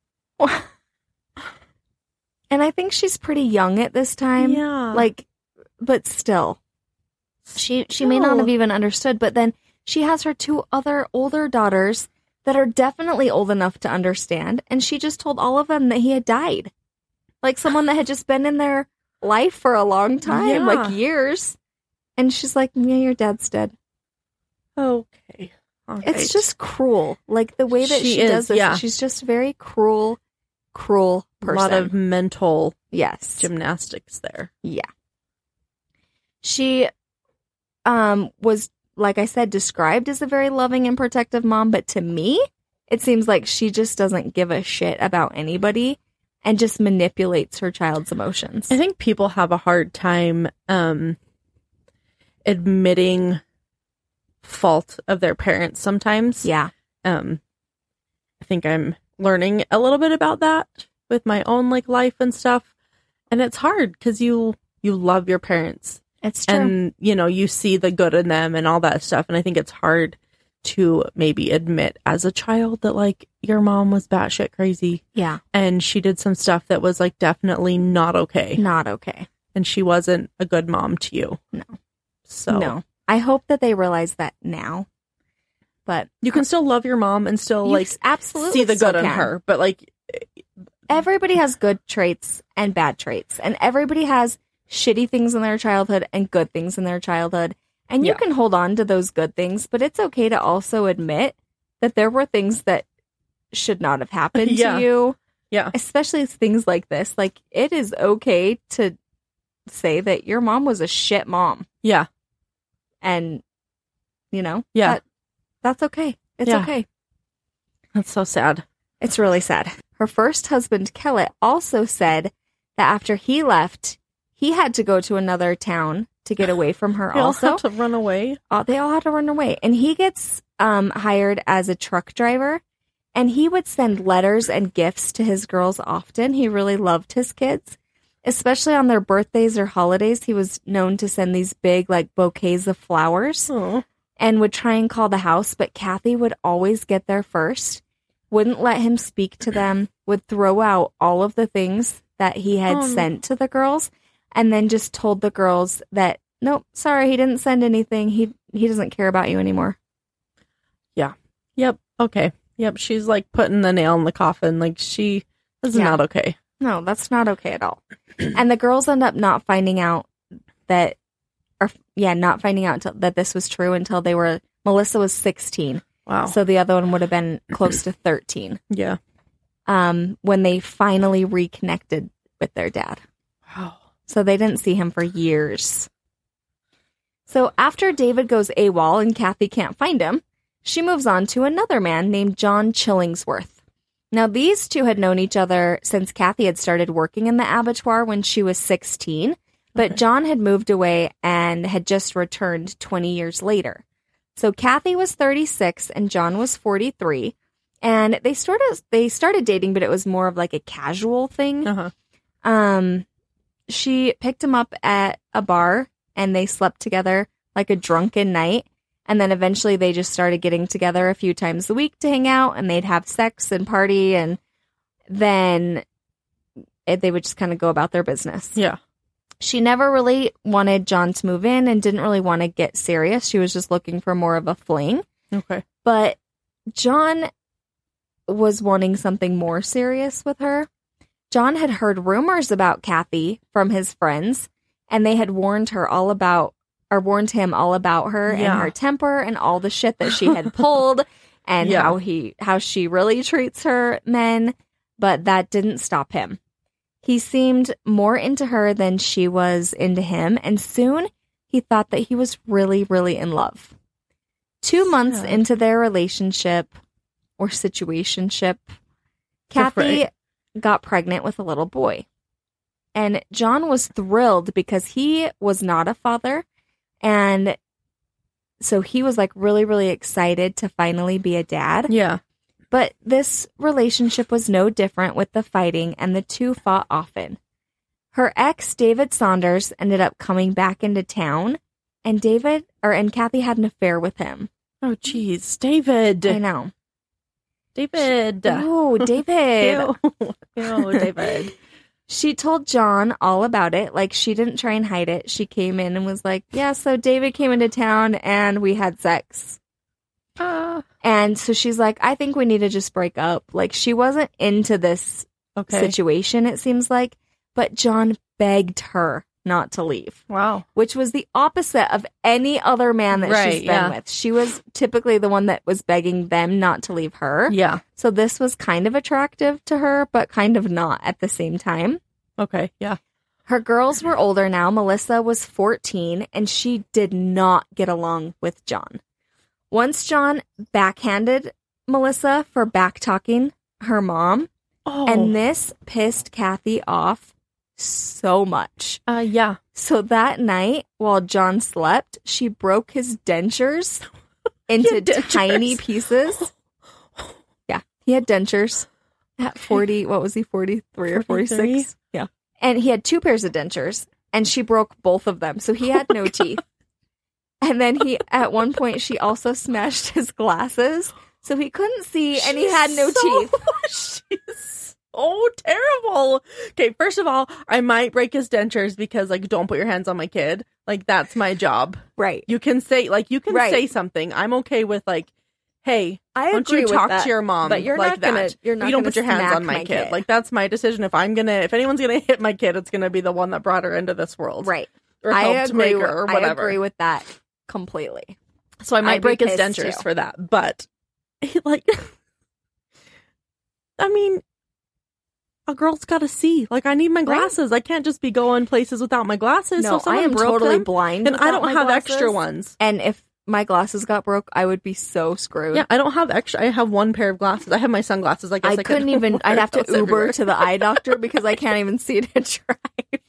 and I think she's pretty young at this time. Yeah. Like, but still, she she may not Still. have even understood. But then she has her two other older daughters that are definitely old enough to understand, and she just told all of them that he had died, like someone that had just been in their life for a long time, Yeah. like years. And she's like, "Yeah, your dad's dead." Okay. All right. It's just cruel, like the way that She she, is, does this. yeah. She's just very cruel, cruel a person. lot of mental yes, gymnastics there. yeah. She um was, like I said, described as a very loving and protective mom, but to me, it seems like she just doesn't give a shit about anybody and just manipulates her child's emotions. I think people have a hard time um, admitting fault of their parents sometimes. Yeah. Um, I think I'm learning a little bit about that with my own like life and stuff. And it's hard because you you love your parents It's true. and you know you see the good in them and all that stuff. And I think it's hard to maybe admit as a child that like your mom was batshit crazy yeah. and she did some stuff that was like definitely not okay. Not okay. And she wasn't a good mom to you. No. So No. I hope that they realize that now. But you can still love your mom and still you like s- absolutely see the still good in can. her. But like, Everybody has good traits and bad traits, and everybody has shitty things in their childhood and good things in their childhood. And you Yeah. can hold on to those good things, but it's okay to also admit that there were things that should not have happened Yeah. to you, yeah, especially things like this. Like, it is okay to say that your mom was a shit mom, yeah, and, you know, Yeah. that, that's okay. It's Yeah. okay. that's so sad. It's really sad. Her first husband, Kellett, also said that after he left, he had to go to another town to get away from her They all also. have to run away. Uh, they all had to run away. And he gets um, hired as a truck driver, and he would send letters and gifts to his girls often. He really loved his kids, especially on their birthdays or holidays. He was known to send these big, like, bouquets of flowers Oh, and would try and call the house, but Kathy would always get there first, wouldn't let him speak to them, would throw out all of the things that he had Oh, no. sent to the girls, and then just told the girls that, nope, sorry, he didn't send anything. He he doesn't care about you anymore. yep. Okay. Yep. She's like putting the nail in the coffin. Like she is Yeah. not okay. No, that's not okay at all. And the girls end up not finding out that, or yeah, not finding out till, that this was true until they were, Melissa was sixteen. Wow. So the other one would have been close to thirteen. yeah. Um, when they finally reconnected with their dad. Wow. So they didn't see him for years. So after David goes AWOL and Kathy can't find him, she moves on to another man named John Chillingsworth. Now, these two had known each other since Kathy had started working in the abattoir when she was sixteen, But Okay. John had moved away and had just returned twenty years later. So Kathy was thirty-six and John was forty-three. And they sort of they started dating, but it was more of like a casual thing. Uh-huh. Um, she picked him up at a bar and they slept together like a drunken night. And then eventually they just started getting together a few times a week to hang out, and they'd have sex and party, and then it, they would just kind of go about their business. Yeah. She never really wanted John to move in and didn't really want to get serious. She was just looking for more of a fling. Okay. But John was wanting something more serious with her. John had heard rumors about Kathy from his friends, and they had warned her all about, or warned him all about her Yeah. and her temper and all the shit that she had pulled and Yeah. how he, how she really treats her men. But that didn't stop him. He seemed more into her than she was into him, and soon he thought that he was really, really in love. Two months Sad. into their relationship or situationship, Kathy Right. got pregnant with a little boy. And John was thrilled because he was not a father, and so he was like really, really excited to finally be a dad. Yeah. But this relationship was no different with the fighting, and the two fought often. Her ex, David Saunders, ended up coming back into town, and David, or and Kathy had an affair with him. Oh, jeez. David. I know. David. Oh, David. Ew. Ew, David. She told John all about it. Like, she didn't try and hide it. She came in and was like, yeah, so David came into town, and we had sex. Uh, And so she's like, I think we need to just break up. Like, she wasn't into this okay. situation, it seems like, but John begged her not to leave, Wow. which was the opposite of any other man that Right, she's been yeah. with. She was typically the one that was begging them not to leave her. Yeah. So this was kind of attractive to her, but kind of not at the same time. Okay. Yeah. Her girls were older now. Melissa was fourteen, and she did not get along with John. Once John backhanded Melissa for back-talking her mom, Oh. and this pissed Kathy off so much. uh, yeah. So that night, while John slept, she broke his dentures into had dentures. tiny pieces. Yeah, he had dentures at forty. What was he, forty-three or forty-three? forty-six? Yeah. And he had two pairs of dentures, and she broke both of them. So he had Oh no my teeth. And then he, at one point, she also smashed his glasses, so he couldn't see, and he She's had no so- teeth. She's so terrible. Okay, first of all, I might break his dentures because, like, don't put your hands on my kid. Like, that's my job. Right. You can say, like, you can Right. say something. I'm okay with, like, hey, I why don't agree you with talk that, to your mom but you're like not gonna- that? you're not you don't gonna put your hands smack on my, my kid. kid. Like, that's my decision. If I'm gonna, if anyone's gonna hit my kid, it's gonna be the one that brought her into this world. Right. Or I helped agree. make With, her or I whatever. agree with that completely. So I might I'd be break his pissed, dentures too. for that. But, like, I mean, a girl's got to see. Like, I need my glasses. I can't just be going places without my glasses. No, so if I someone am broke totally them, blind, and I without don't my have glasses. extra ones. And if my glasses got broke, I would be so screwed. Yeah, I don't have extra. I have one pair of glasses. I have my sunglasses. I guess I, I couldn't could even. wear I'd have to those Uber everywhere. to the eye doctor because I can't even see to drive.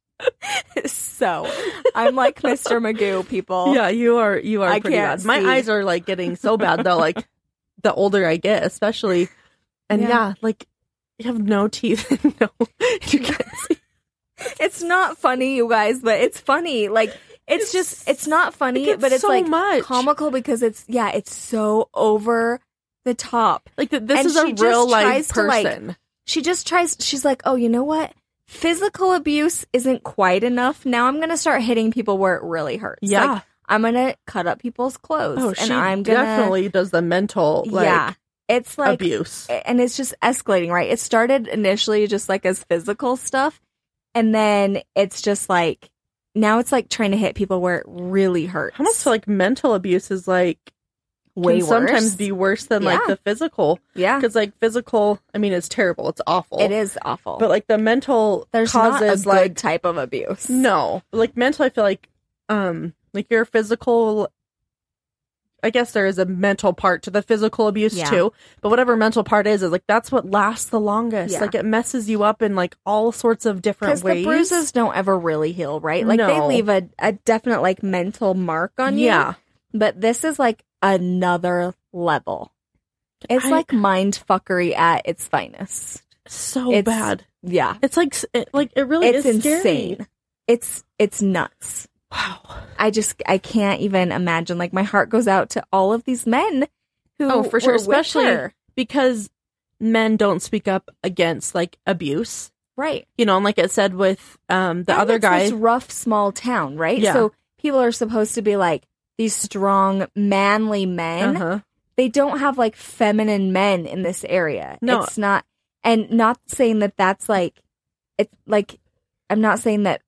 So I'm like Mister Magoo, people. Yeah, you are. You are I pretty can't bad. My see. eyes are like getting so bad though. Like the older I get, especially, and Yeah. yeah, like you have no teeth. No, you can't see. It's not funny, you guys, but it's funny. Like it's, It's- just. It's not funny, it gets but it's so like much. comical because it's yeah, it's so over the top. Like th- this And is a she just real life tries to, like, person. She just tries, she's like, oh, you know what? Physical abuse isn't quite enough. Now I'm going to start hitting people where it really hurts. Yeah. Like, I'm going to cut up people's clothes. Oh, and she I'm gonna, definitely does the mental like yeah. It's like, abuse. and it's just escalating, right? It started initially just like as physical stuff. And then it's just like, now it's like trying to hit people where it really hurts. How much like mental abuse is like way can sometimes worse. be worse than like Yeah. the physical. Yeah. Because like physical, I mean, it's terrible. It's awful. It is awful. But like the mental There's not a causes good like type of abuse. no, like mental. I feel like um like your physical. I guess there is a mental part to the physical abuse Yeah. too, but whatever mental part is, is like, that's what lasts the longest. Yeah. Like, it messes you up in like all sorts of different Because ways. the bruises don't ever really heal, right? Like, they No. leave a, a definite, like, mental mark on you. Yeah. But this is, like, another level. It's, I- like, mind fuckery at its finest. So It's- bad. Yeah. It's like, s- it, like, it really It's is scary. insane. It's, it's nuts. Wow. I just, I can't even imagine. Like, my heart goes out to all of these men who Oh, for sure. were with Especially her. because men don't speak up against like abuse. Right. You know, and like it said with um the And other it's guy. this rough, small town, right? Yeah. So people are supposed to be like these strong, manly men. Uh-huh. They don't have like feminine men in this area. No. It's not, and not saying that that's like, it's like, I'm not saying that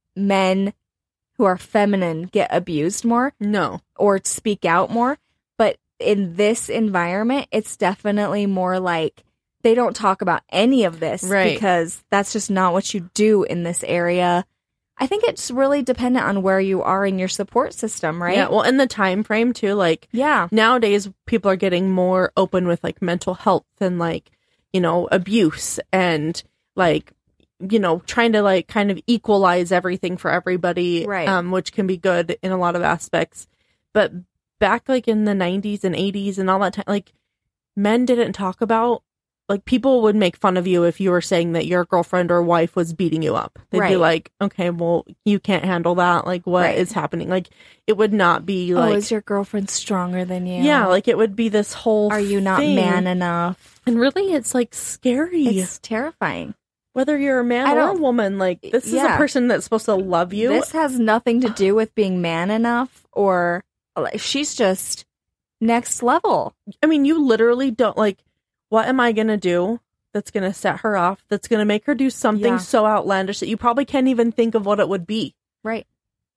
men who are feminine get abused more No. or speak out more. But in this environment, it's definitely more like they don't talk about any of this Right. because that's just not what you do in this area. I think it's really dependent on where you are in your support system, right? Yeah. Well, in the time frame too, like Yeah. nowadays people are getting more open with like mental health and like, you know, abuse and like, you know, trying to like kind of equalize everything for everybody, Right. um, which can be good in a lot of aspects. But back like in the nineties and eighties and all that time, like men didn't talk about, like people would make fun of you if you were saying that your girlfriend or wife was beating you up. They'd be Right. like, okay, well, you can't handle that. Like, what is Right. happening? Like, it would not be Oh, like, is your girlfriend stronger than you? yeah, like it would be this whole Are you not thing. man enough? And really, it's like scary. It's terrifying. Whether you're a man I or a don't- woman, like this is Yeah. a person that's supposed to love you. This has nothing to do with being man enough or like, she's just next level. I mean, you literally don't like, what am I going to do that's going to set her off? That's going to make her do something Yeah. so outlandish that you probably can't even think of what it would be. Right.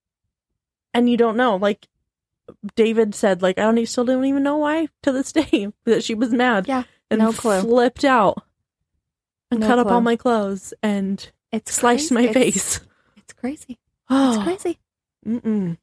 And you don't know. Like David said, like, I don't, still don't even know why to this day that she was mad. Yeah. And no clue. flipped out and No cut up clue. all my clothes and It's sliced crazy. my It's- face. It's crazy. Oh, It's crazy. Mm-mm.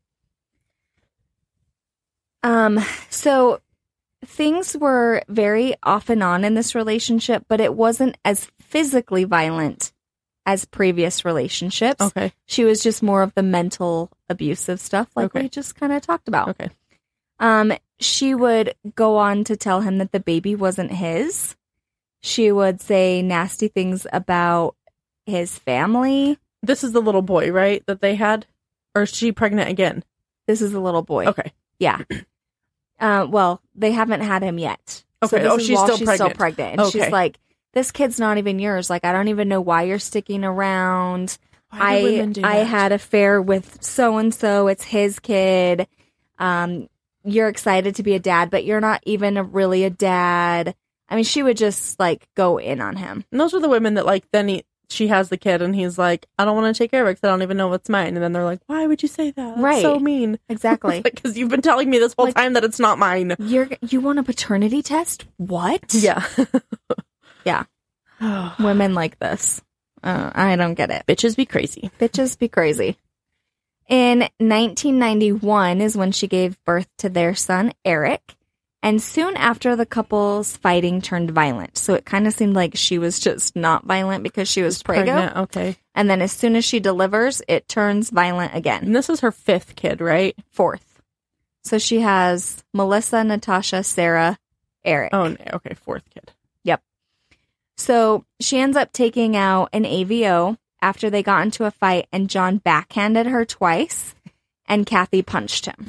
Um, so things were very off and on in this relationship, but it wasn't as physically violent as previous relationships. Okay. She was just more of the mental abusive stuff, like Okay. we just kind of talked about. Okay. Um, she would go on to tell him that the baby wasn't his. She would say nasty things about his family. This is the little boy, right? That they had? Or is she pregnant again? This is a little boy. Okay. Yeah. Uh, well, they haven't had him yet. Okay. this Oh, is she's while still she's pregnant. still pregnant. And Okay. she's like, this kid's not even yours. Like, I don't even know why you're sticking around. Why do I women do I that? had an affair with so and so. It's his kid. Um, you're excited to be a dad, but you're not even a, really a dad. I mean, she would just like go in on him. And those are the women that like then he, she has the kid and he's like, I don't want to take care of it because I don't even know what's mine. And then they're like, why would you say that? That's Right. so mean. Exactly. Because you've been telling me this whole Like- time that it's not mine. You're you want a paternity test? What? Yeah. Yeah. Women like this. Uh, I don't get it. Bitches be crazy. Bitches be crazy. In nineteen ninety-one is when she gave birth to their son, Eric. And soon after, the couple's fighting turned violent. So it kind of seemed like she was just not violent because she was prego. Pregnant. Okay. And then as soon as she delivers, it turns violent again. And this is her fifth kid, right? Fourth. So she has Melissa, Natasha, Sarah, Eric. Oh, no. Okay. Fourth kid. Yep. So she ends up taking out an A V O after they got into a fight, and John backhanded her twice, and Kathy punched him.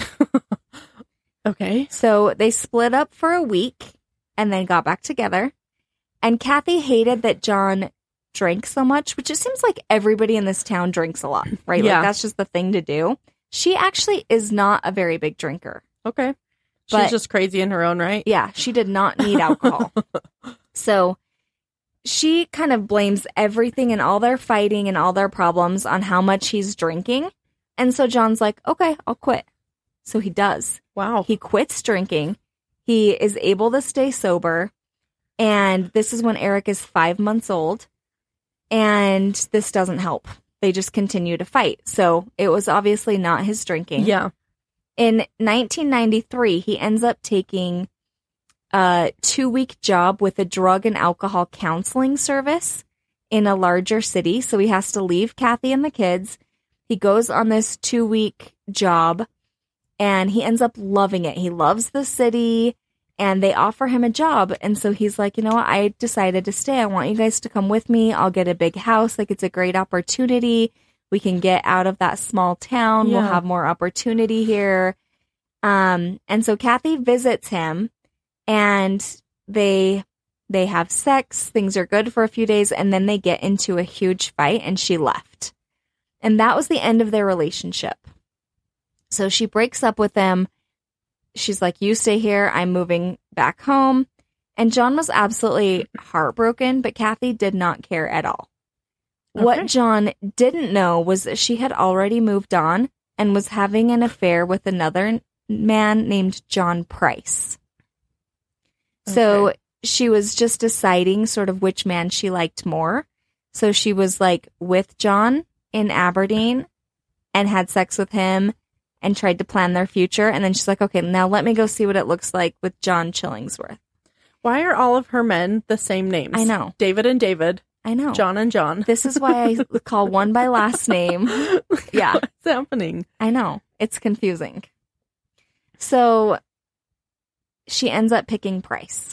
Okay. So they split up for a week and then got back together. And Kathy hated that John drank so much, which it seems like everybody in this town drinks a lot, right? Yeah. Like that's just the thing to do. She actually is not a very big drinker. Okay. She's But- just crazy in her own right. Yeah, she did not need alcohol. So she kind of blames everything and all their fighting and all their problems on how much he's drinking. And so John's like, okay, I'll quit. So he does. Wow. He quits drinking. He is able to stay sober. And this is when Eric is five months old. And this doesn't help. They just continue to fight. So it was obviously not his drinking. Yeah. In nineteen ninety-three, he ends up taking a two-week job with a drug and alcohol counseling service in a larger city. So he has to leave Kathy and the kids. He goes on this two-week job, and he ends up loving it. He loves the city, and they offer him a job. And so he's like, you know what? I decided to stay. I want you guys to come with me. I'll get a big house. Like, it's a great opportunity. We can get out of that small town. Yeah. We'll have more opportunity here. Um, and so Kathy visits him, and they they have sex. Things are good for a few days, and then they get into a huge fight, and she left. And that was the end of their relationship. So she breaks up with him. She's like, you stay here. I'm moving back home. And John was absolutely heartbroken, but Kathy did not care at all. Okay. What John didn't know was that she had already moved on and was having an affair with another man named John Price. Okay. So she was just deciding sort of which man she liked more. So she was like with John in Aberdeen and had sex with him and tried to plan their future. And then she's like, okay, now let me go see what it looks like with John Chillingsworth. Why are all of her men the same names? I know. David and David. I know. John and John. This is why I call one by last name. Yeah. What's happening? I know. It's confusing. So she ends up picking Price.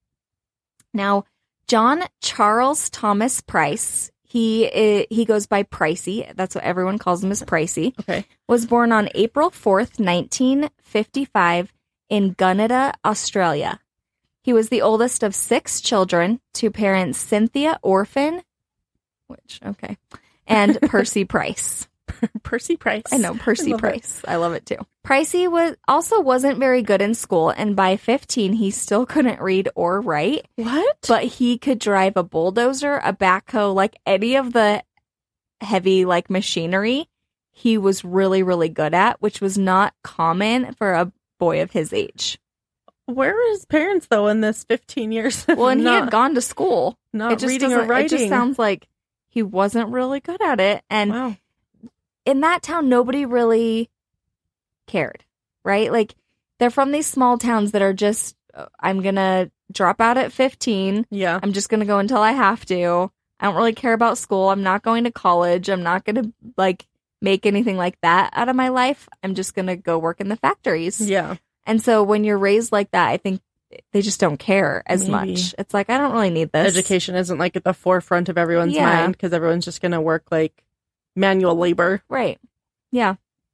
Now, John Charles Thomas Price, he he goes by Pricey. That's what everyone calls him, is Pricey. Okay. Was born on April fourth, nineteen fifty-five in Gunnedah, Australia. He was the oldest of six children to parents Cynthia Orphan, which, okay, and Percy Price. Percy Price. I know, Percy I Price. It. I love it too. Pricey was also wasn't very good in school, and by fifteen, he still couldn't read or write. What? But he could drive a bulldozer, a backhoe, like any of the heavy like machinery. He was really, really good at, which was not common for a boy of his age. Where were his parents, though, in this fifteen years? Well, and not, he had gone to school. Not it just reading or writing. It just sounds like he wasn't really good at it. And wow. in that town, nobody really cared, right? Like, they're from these small towns that are just, I'm going to drop out at fifteen. Yeah. I'm just going to go until I have to. I don't really care about school. I'm not going to college. I'm not going to, like, make anything like that out of my life. I'm just going to go work in the factories. Yeah. And so when you're raised like that, I think they just don't care as Maybe. much. It's like, I don't really need this. Education isn't like at the forefront of everyone's Yeah. mind because everyone's just going to work like manual labor. Right. Yeah.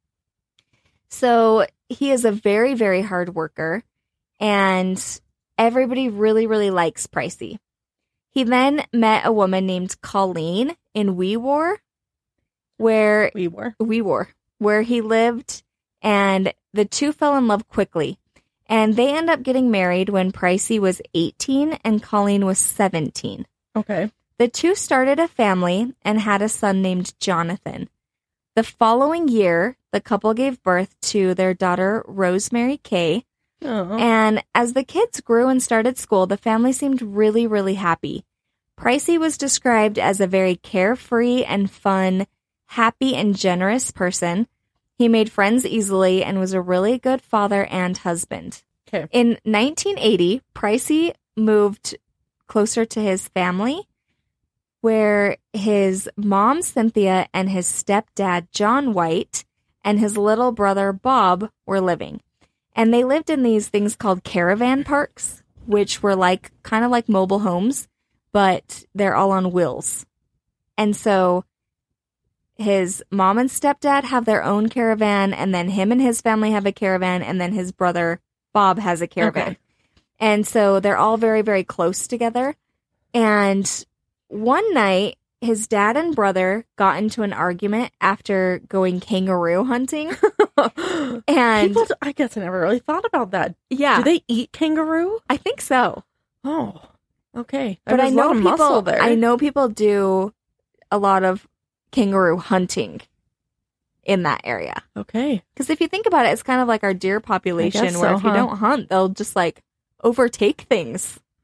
So he is a very, very hard worker, and everybody really, really likes Pricey. He then met a woman named Colleen in Weewar, where We were. Weewar, where he lived, and the two fell in love quickly. And they end up getting married when Pricey was eighteen and Colleen was seventeen. Okay. The two started a family and had a son named Jonathan. The following year, the couple gave birth to their daughter, Rosemary Kay. Oh. And as the kids grew and started school, the family seemed really, really happy. Pricey was described as a very carefree and fun, happy and generous person. He made friends easily and was a really good father and husband. Okay. In nineteen eighty, Pricey moved closer to his family, where his mom, Cynthia, and his stepdad, John White, and his little brother, Bob, were living. And they lived in these things called caravan parks, which were like kind of like mobile homes, but they're all on wheels. And so his mom and stepdad have their own caravan, and then him and his family have a caravan, and then his brother, Bob, has a caravan. Okay. And so they're all very, very close together. And one night, his dad and brother got into an argument after going kangaroo hunting. And People, I guess I never really thought about that. yeah, Do they eat kangaroo? I think so. Oh, okay. But There's I a know lot of people. muscle there. I know people do a lot of kangaroo hunting in that area. Okay. Because if you think about it, it's kind of like our deer population, I guess where so, if you huh? don't hunt, they'll just like overtake things.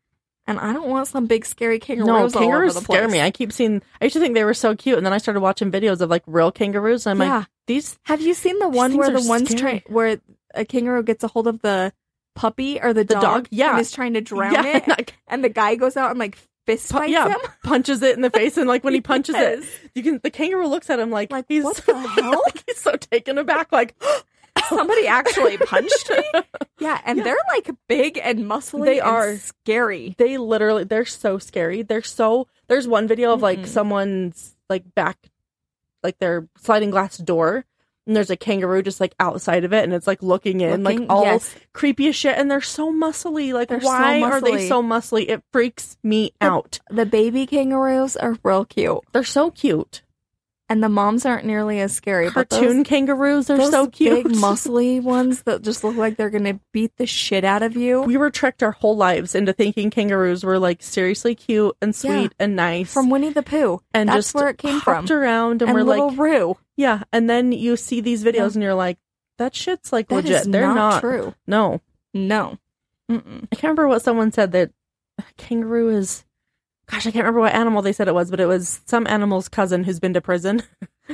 And I don't want some big scary No, kangaroos all over kangaroos the scare place. me. I keep seeing, I used to think they were so cute, and then I started watching videos of like real kangaroos, and I'm Yeah. like, these, Have you seen the one things where are the one's scary. trying, where a kangaroo gets a hold of the puppy or the, The dog, dog? Yeah. and is trying to drown yeah, it, like, and the guy goes out and like fist pu- fights yeah, him? punches it in the face, and like when he punches Yes. it, you can, the kangaroo looks at him like, Like, he's, what the hell? like, he's so taken aback, like, Somebody actually punched me? Yeah, and Yeah. they're like big and muscly They and are. scary. they literally, they're so scary. They're so, there's one video of like Mm-mm. someone's like back, like their sliding glass door, and there's a kangaroo just like outside of it, and it's like looking in, Looking- like all yes. creepy as shit, and they're so muscly. Like, They're so why are they muscly. so muscly? It freaks me The- out. The baby kangaroos are real cute, They're so cute. and the moms aren't nearly as scary. Cartoon but kangaroos are those, so those cute. big muscly ones that just look like they're gonna beat the shit out of you. We were tricked our whole lives into thinking kangaroos were like seriously cute and sweet Yeah. and nice, From Winnie the Pooh. and That's just where it came from. hopped around, and, And we're little like, Roo. yeah. And then you see these videos, Yeah. and you're like, that shit's like That legit. is They're not, not true. No, No. Mm-mm. I can't remember what someone said that a kangaroo is. Gosh, I can't remember what animal they said it was, but it was some animal's cousin who's been to prison.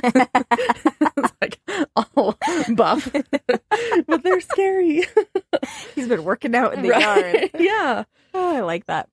It's like all buff, but they're scary. He's been working out in the Right? yard. Yeah. Oh, I like that.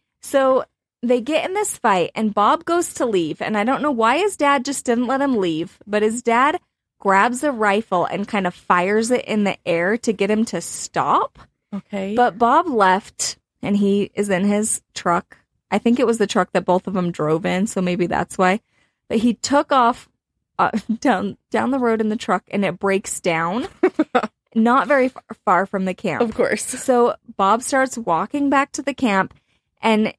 So they get in this fight, and Bob goes to leave. And I don't know why his dad just didn't let him leave, but his dad grabs a rifle and kind of fires it in the air to get him to stop. Okay. But Bob left, and he is in his truck. I think it was the truck that both of them drove in, so maybe that's why. But he took off uh, down down the road in the truck, and it breaks down, not very far, far from the camp. of course. So Bob starts walking back to the camp, and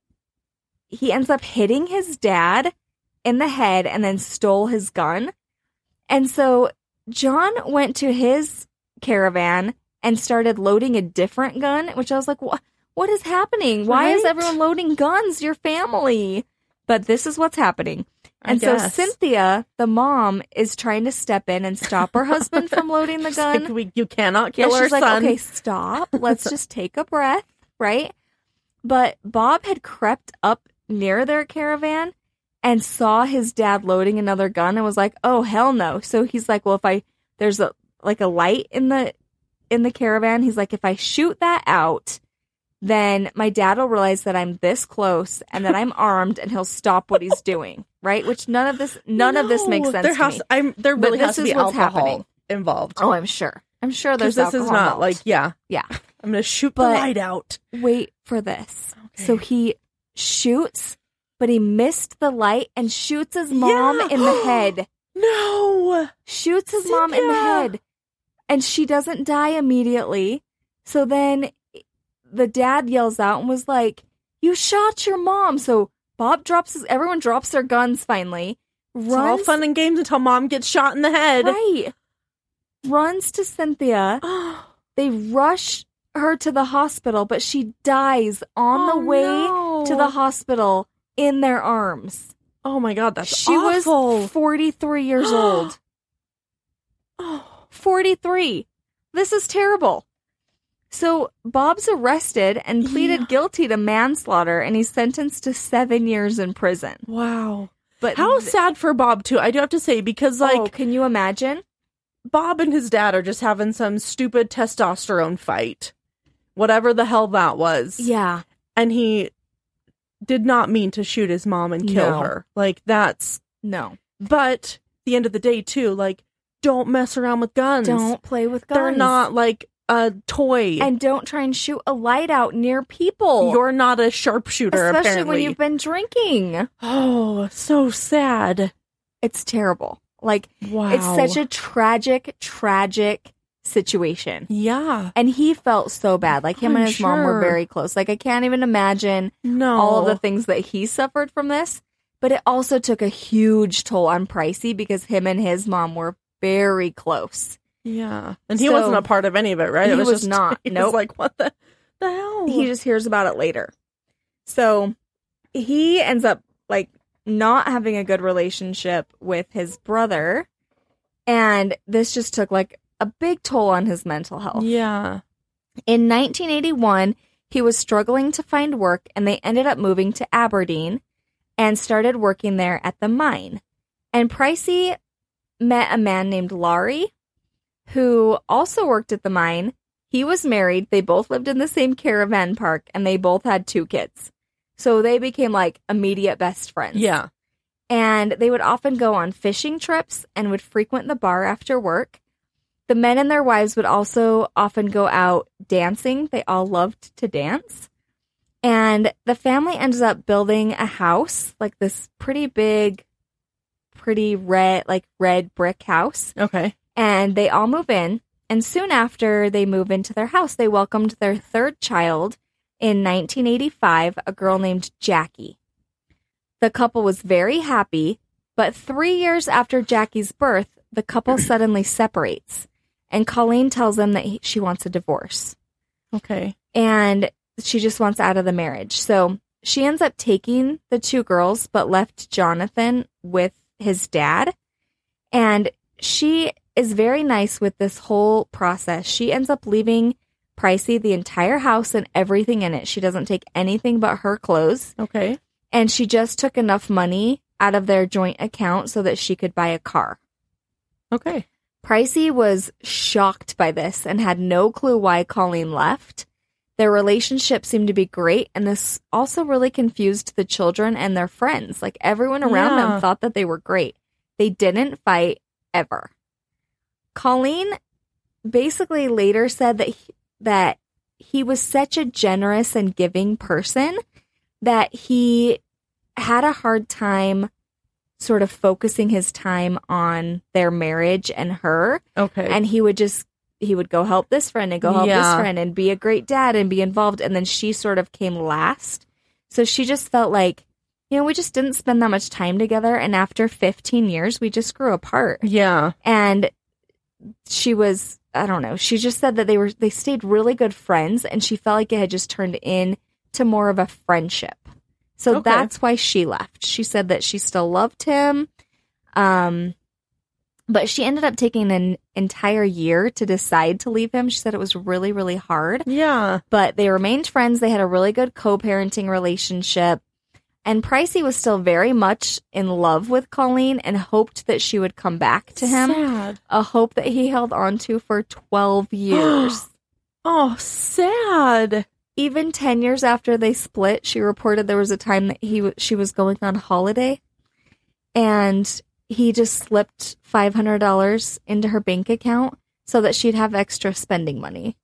he ends up hitting his dad in the head and then stole his gun. And so John went to his caravan and started loading a different gun, which I was like, what? What is happening? Why is Right? everyone loading guns? Your family. But this is what's happening. I And so guess. Cynthia, the mom, is trying to step in and stop her husband from loading the She's gun. like, we, you cannot Yeah, kill our she's like, son. okay, stop. Let's just take a breath, right? But Bob had crept up near their caravan and saw his dad loading another gun and was like, oh, hell no. So he's like, well, if I, there's a, like a light in the, in the caravan. He's like, if I shoot that out, then my dad will realize that I'm this close and that I'm armed, and he'll stop what he's doing, right? Which none of this, none of this makes No, sense there to has, me. I'm, there But really this has to is be what's alcohol happening. involved. Oh, I'm sure. I'm sure Because there's this is alcohol not involved. like, yeah, Yeah. I'm going to shoot But- the light out. Wait for this. Okay. So he shoots, but he missed the light and shoots his mom Yeah. in the head. No. Shoots his mom in the Cynthia. head. And she doesn't die immediately. So then the dad yells out and was like, you shot your mom. So Bob drops his, everyone drops their guns finally. It's all Runs, fun and games until mom gets shot in the head. right. Runs to Cynthia. Oh, They rush her to the hospital, but she dies on the way no. to the hospital in their arms. Oh my god, that's She awful. was forty-three years old. Oh, forty-three. This is terrible. So Bob's arrested and pleaded Yeah. guilty to manslaughter, and he's sentenced to seven years in prison. wow. But How th- sad for Bob too. I do have to say, because like oh, can you imagine? Bob and his dad are just having some stupid testosterone fight, whatever the hell that was. Yeah. And he did not mean to shoot his mom and kill No. her. Like, that's, No. but at the end of the day too, like, don't mess around with guns. Don't play with guns. They're not like a toy. And don't try and shoot a light out near people. You're not a sharpshooter, Especially apparently. when you've been drinking. Oh, so sad. It's terrible. Like, Wow. it's such a tragic, tragic situation. Yeah. And he felt so bad. Like, him I'm and his mom were sure. very close. Like, I can't even imagine No. all of the things that he suffered from this. But it also took a huge toll on Pricey because him and his mom were very close. Yeah. And he So- wasn't a part of any of it, right? He it was, was just, not. He Nope. was like, what the, the hell? He just hears about it later. So he ends up, like, not having a good relationship with his brother. And this just took, like, a big toll on his mental health. Yeah. In nineteen eighty-one, He was struggling to find work, and they ended up moving to Aberdeen and started working there at the mine. And Pricey met a man named Laurie, who also worked at the mine. He was married. They both lived in the same caravan park, and they both had two kids. So they became like immediate best friends. Yeah. And they would often go on fishing trips and would frequent the bar after work. The men and their wives would also often go out dancing. They all loved to dance. And the family ended up building a house, like this pretty big, pretty red, like red brick house. Okay. And they all move in. And soon after they move into their house, they welcomed their third child in nineteen eighty-five, a girl named Jackie. The couple was very happy, but three years after Jackie's birth, the couple suddenly separates. And Colleen tells them that he, she wants a divorce. Okay. And she just wants out of the marriage. So she ends up taking the two girls, but left Jonathan with his dad. And she is very nice with this whole process. She ends up leaving Pricey the entire house and everything in it. She doesn't take anything but her clothes. Okay. And she just took enough money out of their joint account so that she could buy a car. Okay. Pricey was shocked by this and had no clue why Colleen left. Their relationship seemed to be great, and this also really confused the children and their friends. Like, everyone around Yeah. them thought that they were great. They didn't fight ever. Colleen basically later said that he, that he was such a generous and giving person that he had a hard time sort of focusing his time on their marriage and her. Okay. And he would just, he would go help this friend and go help this Yeah. friend and be a great dad and be involved. And then she sort of came last. So she just felt like, you know, we just didn't spend that much time together. And after fifteen years, we just grew apart. yeah. And she was, I don't know, she just said that they were, they stayed really good friends, and she felt like it had just turned into more of a friendship. So Okay. that's why she left. She said that she still loved him. Um, but she ended up taking an entire year to decide to leave him. She said it was really, really hard. Yeah. But they remained friends. They had a really good co-parenting relationship. And Pricey was still very much in love with Colleen and hoped that she would come back to him. Sad. A hope that he held on to for twelve years. Oh, sad. Even ten years after they split, she reported there was a time that he w- she was going on holiday, and he just slipped five hundred dollars into her bank account so that she'd have extra spending money.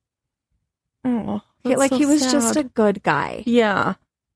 Oh, He- that's like so he was sad. just a good guy. Yeah.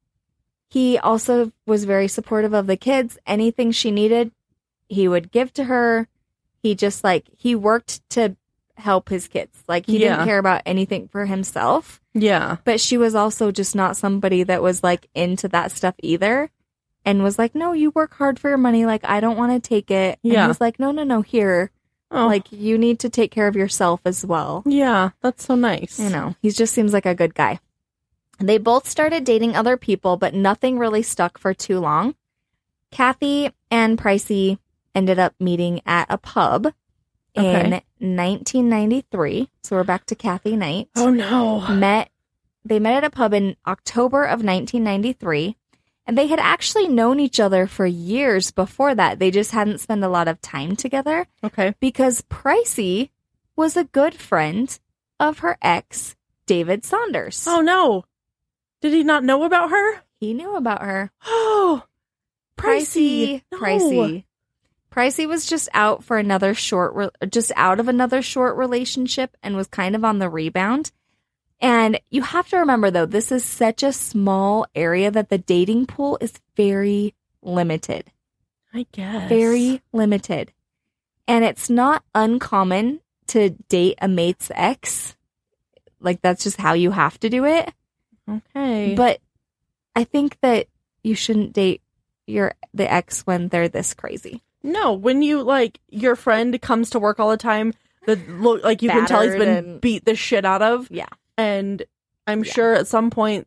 He also was very supportive of the kids. Anything she needed, he would give to her. He just like, he worked to help his kids. Like, he Yeah. didn't care about anything for himself. Yeah. But she was also just not somebody that was like into that stuff either, and was like, no, you work hard for your money. Like, I don't want to take it. And Yeah. he was like, no, no, no, here. Oh. Like, you need to take care of yourself as well. Yeah. That's so nice. You know, he just seems like a good guy. They both started dating other people, but nothing really stuck for too long. Kathy and Pricey ended up meeting at a pub in Okay. nineteen ninety-three. So we're back to Kathy Knight. Oh no. Met they met at a pub in October of nineteen ninety-three, and they had actually known each other for years before that. They just hadn't spent a lot of time together Okay. because Pricey was a good friend of her ex, David Saunders. Oh no. Did he not know about her? He knew about her. Oh. Pricey, No. Pricey. Pricey was just out for another short, re- just out of another short relationship and was kind of on the rebound. And you have to remember, though, this is such a small area that the dating pool is very limited. I guess. Very limited. And it's not uncommon to date a mate's ex. Like, that's just how you have to do it. Okay. But I think that you shouldn't date your the ex when they're this crazy. No, when you like your friend comes to work all the time, the look like you can tell he's Battered been and- beat the shit out of. Yeah. And I'm Yeah. sure at some point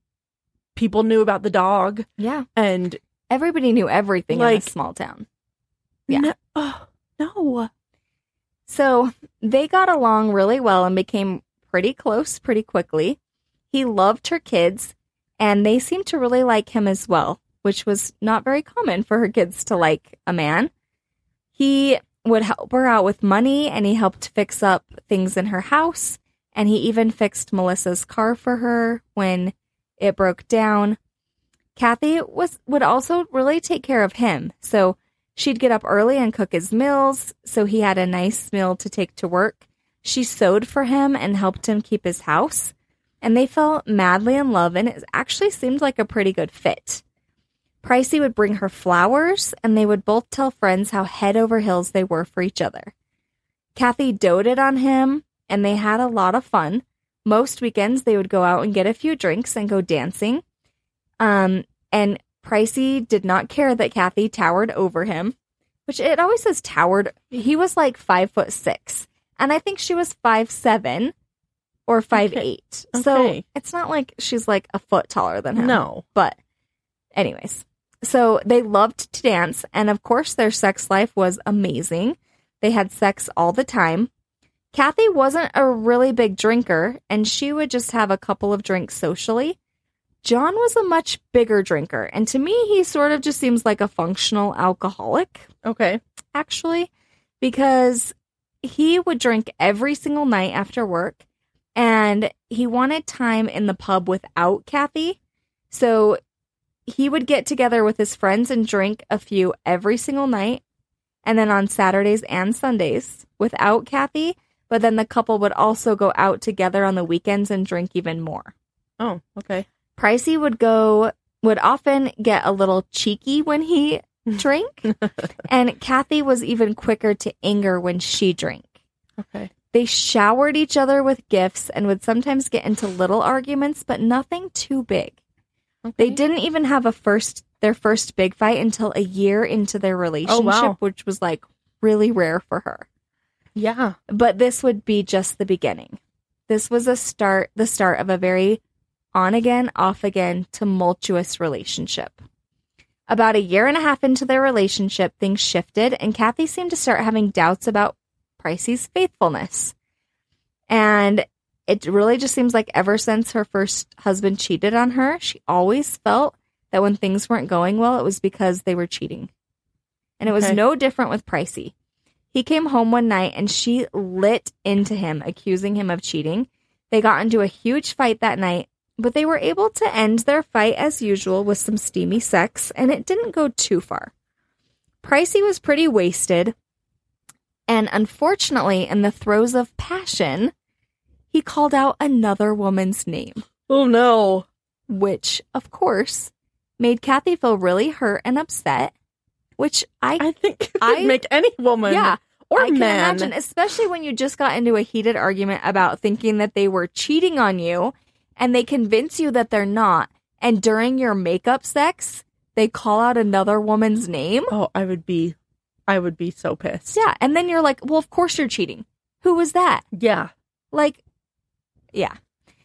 people knew about the dog Yeah. and Everybody knew everything in Like- a small town. Yeah. no, oh, no. So they got along really well and became pretty close pretty quickly. He loved her kids, and they seemed to really like him as well, which was not very common for her kids to like a man. He would help her out with money, and he helped fix up things in her house, and he even fixed Melissa's car for her when it broke down. Kathy was would also really take care of him, so she'd get up early and cook his meals, so he had a nice meal to take to work. She sewed for him and helped him keep his house, and they fell madly in love, and it actually seemed like a pretty good fit. Pricey would bring her flowers, and they would both tell friends how head over heels they were for each other. Kathy doted on him, and they had a lot of fun. Most weekends, they would go out and get a few drinks and go dancing. Um, and Pricey did not care that Kathy towered over him, which it always says towered. He was like five foot six, and I think she was five seven or five Okay. eight. Okay. So it's not like she's like a foot taller than him. No. But anyways, so they loved to dance, and of course their sex life was amazing. They had sex all the time. Kathy wasn't a really big drinker, and she would just have a couple of drinks socially. John was a much bigger drinker, and to me, he sort of just seems like a functional alcoholic, Okay. actually, because he would drink every single night after work, and he wanted time in the pub without Kathy. So he would get together with his friends and drink a few every single night, and then on Saturdays and Sundays without Kathy, but then the couple would also go out together on the weekends and drink even more. Oh, okay. Pricey would go, would often get a little cheeky when he drank, and Kathy was even quicker to anger when she drank. Okay. They showered each other with gifts and would sometimes get into little arguments, but nothing too big. Okay. They didn't even have a first, their first big fight until a year into their relationship, wow. which was like really rare for her. Yeah. But this would be just the beginning. This was a start, the start of a very on again, off again, tumultuous relationship. About a year and a half into their relationship, things shifted, and Kathy seemed to start having doubts about Pricey's faithfulness. And it really just seems like ever since her first husband cheated on her, she always felt that when things weren't going well, it was because they were cheating. And it was Okay. no different with Pricey. He came home one night and she lit into him, accusing him of cheating. They got into a huge fight that night, but they were able to end their fight as usual with some steamy sex, and it didn't go too far. Pricey was pretty wasted, and unfortunately, in the throes of passion, he called out another woman's name, Oh, no. which, of course, made Kathy feel really hurt and upset, which I, I think it I- would make any woman yeah, or I can man. imagine, especially when you just got into a heated argument about thinking that they were cheating on you, and they convince you that they're not, and during your makeup sex, they call out another woman's name. Oh, I would be, I would be so pissed. Yeah, and then you're like, well, of course you're cheating. Who was that? Yeah. Like, yeah.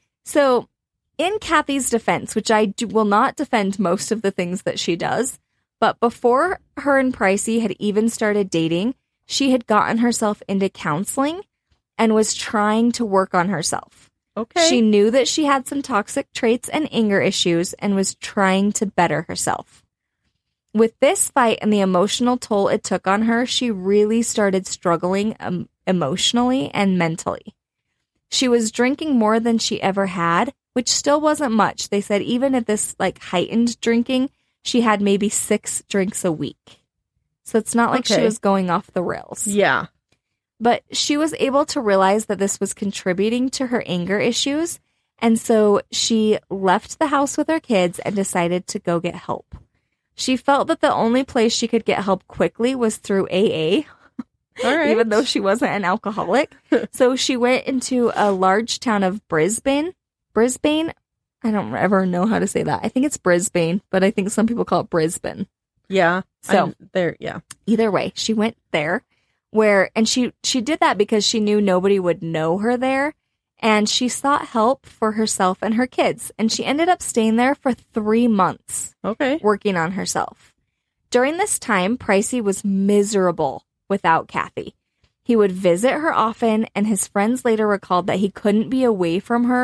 So, in Kathy's defense, which I do, will not defend most of the things that she does, but before her and Pricey had even started dating, she had gotten herself into counseling and was trying to work on herself. Okay. She knew that she had some toxic traits and anger issues and was trying to better herself. With this fight and the emotional toll it took on her, she really started struggling um, emotionally and mentally. She was drinking more than she ever had, which still wasn't much. They said even at this like heightened drinking, she had maybe six drinks a week. So it's not like she Okay. was going off the rails. Yeah. But she was able to realize that this was contributing to her anger issues, and so she left the house with her kids and decided to go get help. She felt that the only place she could get help quickly was through A A, All right. even though she wasn't an alcoholic. So she went into a large town of Brisbane. Brisbane? I don't ever know how to say that. I think it's Brisbane, but I think some people call it Brisbane. Yeah. So- I'm there. Yeah. Either way, she went there where, and she, she did that because she knew nobody would know her there, and she sought help for herself and her kids, and she ended up staying there for three months Okay. working on herself. During this time, Pricey was miserable without Kathy. He would visit her often, and his friends later recalled that he couldn't be away from her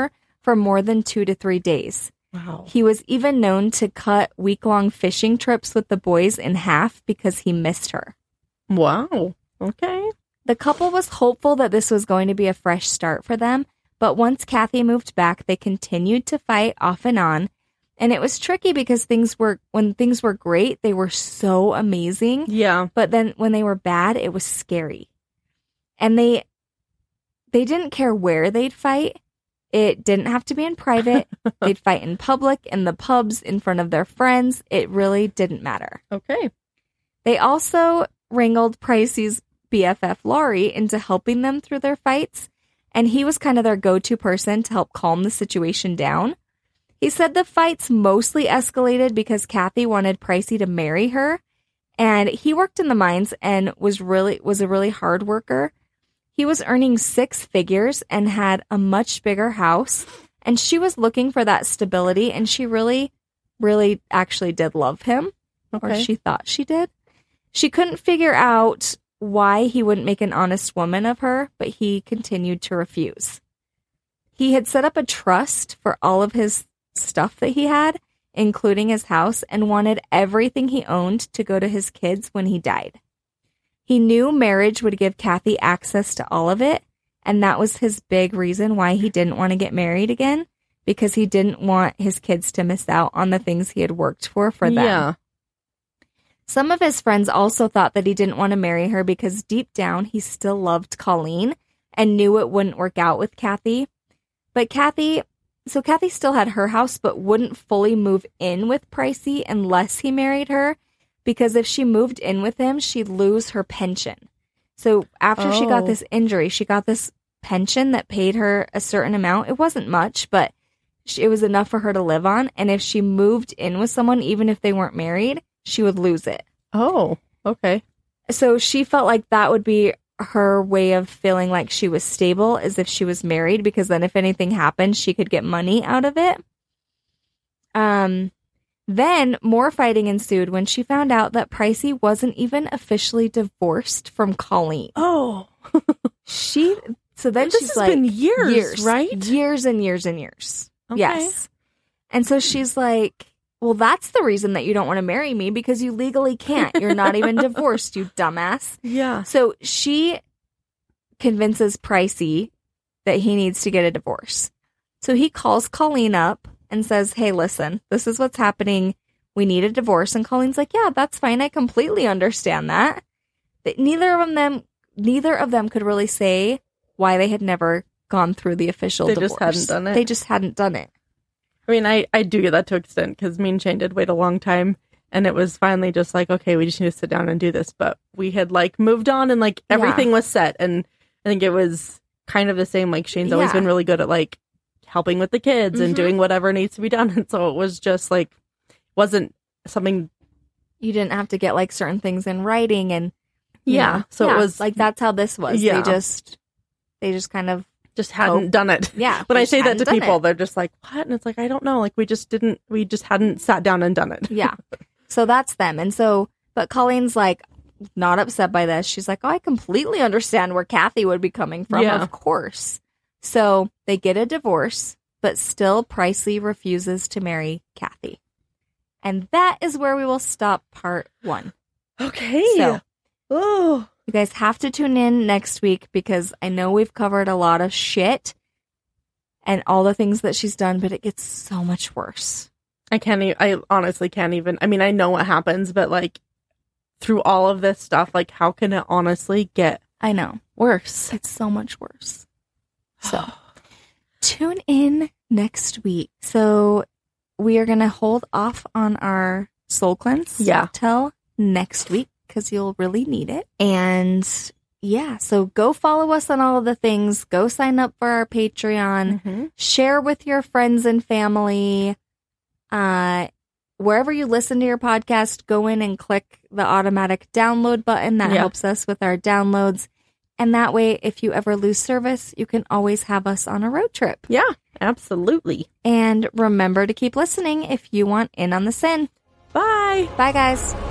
for more than two to three days. Wow. He was even known to cut week-long fishing trips with the boys in half because he missed her. Wow. Okay. The couple was hopeful that this was going to be a fresh start for them, but once Kathy moved back, they continued to fight off and on. And it was tricky because things were, when things were great, they were so amazing. Yeah. But then when they were bad, it was scary. And they, they didn't care where they'd fight. It didn't have to be in private. They'd fight in public, in the pubs, in front of their friends. It really didn't matter. Okay. They also wrangled Pricey's B F F, Laurie, into helping them through their fights. And he was kind of their go-to person to help calm the situation down. He said the fights mostly escalated because Kathy wanted Pricey to marry her. And he worked in the mines and was really was a really hard worker. He was earning six figures and had a much bigger house. And she was looking for that stability. And she really, really actually did love him. Okay. Or she thought she did. She couldn't figure out why he wouldn't make an honest woman of her, but he continued to refuse. He had set up a trust for all of his stuff that he had, including his house, and wanted everything he owned to go to his kids when he died. He knew marriage would give Kathy access to all of it, and that was his big reason why he didn't want to get married again, because he didn't want his kids to miss out on the things he had worked for for them. Yeah. Some of his friends also thought that he didn't want to marry her because deep down he still loved Colleen and knew it wouldn't work out with Kathy. But Kathy, so Kathy still had her house but wouldn't fully move in with Pricey unless he married her, because if she moved in with him, she'd lose her pension. So after oh. she got this injury, she got this pension that paid her a certain amount. It wasn't much, but she, it was enough for her to live on. And if she moved in with someone, even if they weren't married, she would lose it. Oh, okay. So she felt like that would be her way of feeling like she was stable, as if she was married, because then if anything happened, she could get money out of it. Um, then more fighting ensued when she found out that Pricey wasn't even officially divorced from Colleen. Oh. she, so then this she's has like, been years, years, right? Years and years and years. Okay. Yes. And so she's like, well, that's the reason that you don't want to marry me, because you legally can't. You're not even divorced, you dumbass. Yeah. So she convinces Pricey that he needs to get a divorce. So he calls Colleen up and says, hey, listen, this is what's happening. We need a divorce. And Colleen's like, yeah, that's fine. I completely understand that. But neither of them, neither of them could really say why they had never gone through the official they divorce. They just hadn't done it. They just hadn't done it. I mean, I, I do get that to an extent, because me and Shane did wait a long time, and it was finally just like, okay, we just need to sit down and do this. But we had like moved on, and like everything yeah. was set, and I think it was kind of the same. Like Shane's always yeah. been really good at like helping with the kids mm-hmm. and doing whatever needs to be done, and so it was just like wasn't something you didn't have to get like certain things in writing, and yeah, know, so yeah, it was like that's how this was. Yeah. They just they just kind of. just hadn't oh. done it. Yeah. When I say that to people, it. they're just like, what? And it's like, I don't know. Like, we just didn't, we just hadn't sat down and done it. Yeah. So that's them. And so, but Colleen's like, not upset by this. She's like, oh, I completely understand where Kathy would be coming from. Yeah. Of course. So they get a divorce, but still Pricey refuses to marry Kathy. And that is where we will stop part one. Okay. So, oh. you guys have to tune in next week, because I know we've covered a lot of shit and all the things that she's done, but it gets so much worse. I can't even, I honestly can't even, I mean, I know what happens, but like through all of this stuff, like how can it honestly get I know. worse? It's so much worse. So tune in next week. So we are going to hold off on our soul cleanse yeah. till next week, because you'll really need it. And yeah, so go follow us on all of the things. Go sign up for our Patreon. Mm-hmm. Share with your friends and family. Uh, wherever you listen to your podcast, go in and click the automatic download button. That yeah. helps us with our downloads. And that way, if you ever lose service, you can always have us on a road trip. Yeah, absolutely. And remember to keep listening if you want in on the sin. Bye. Bye, guys.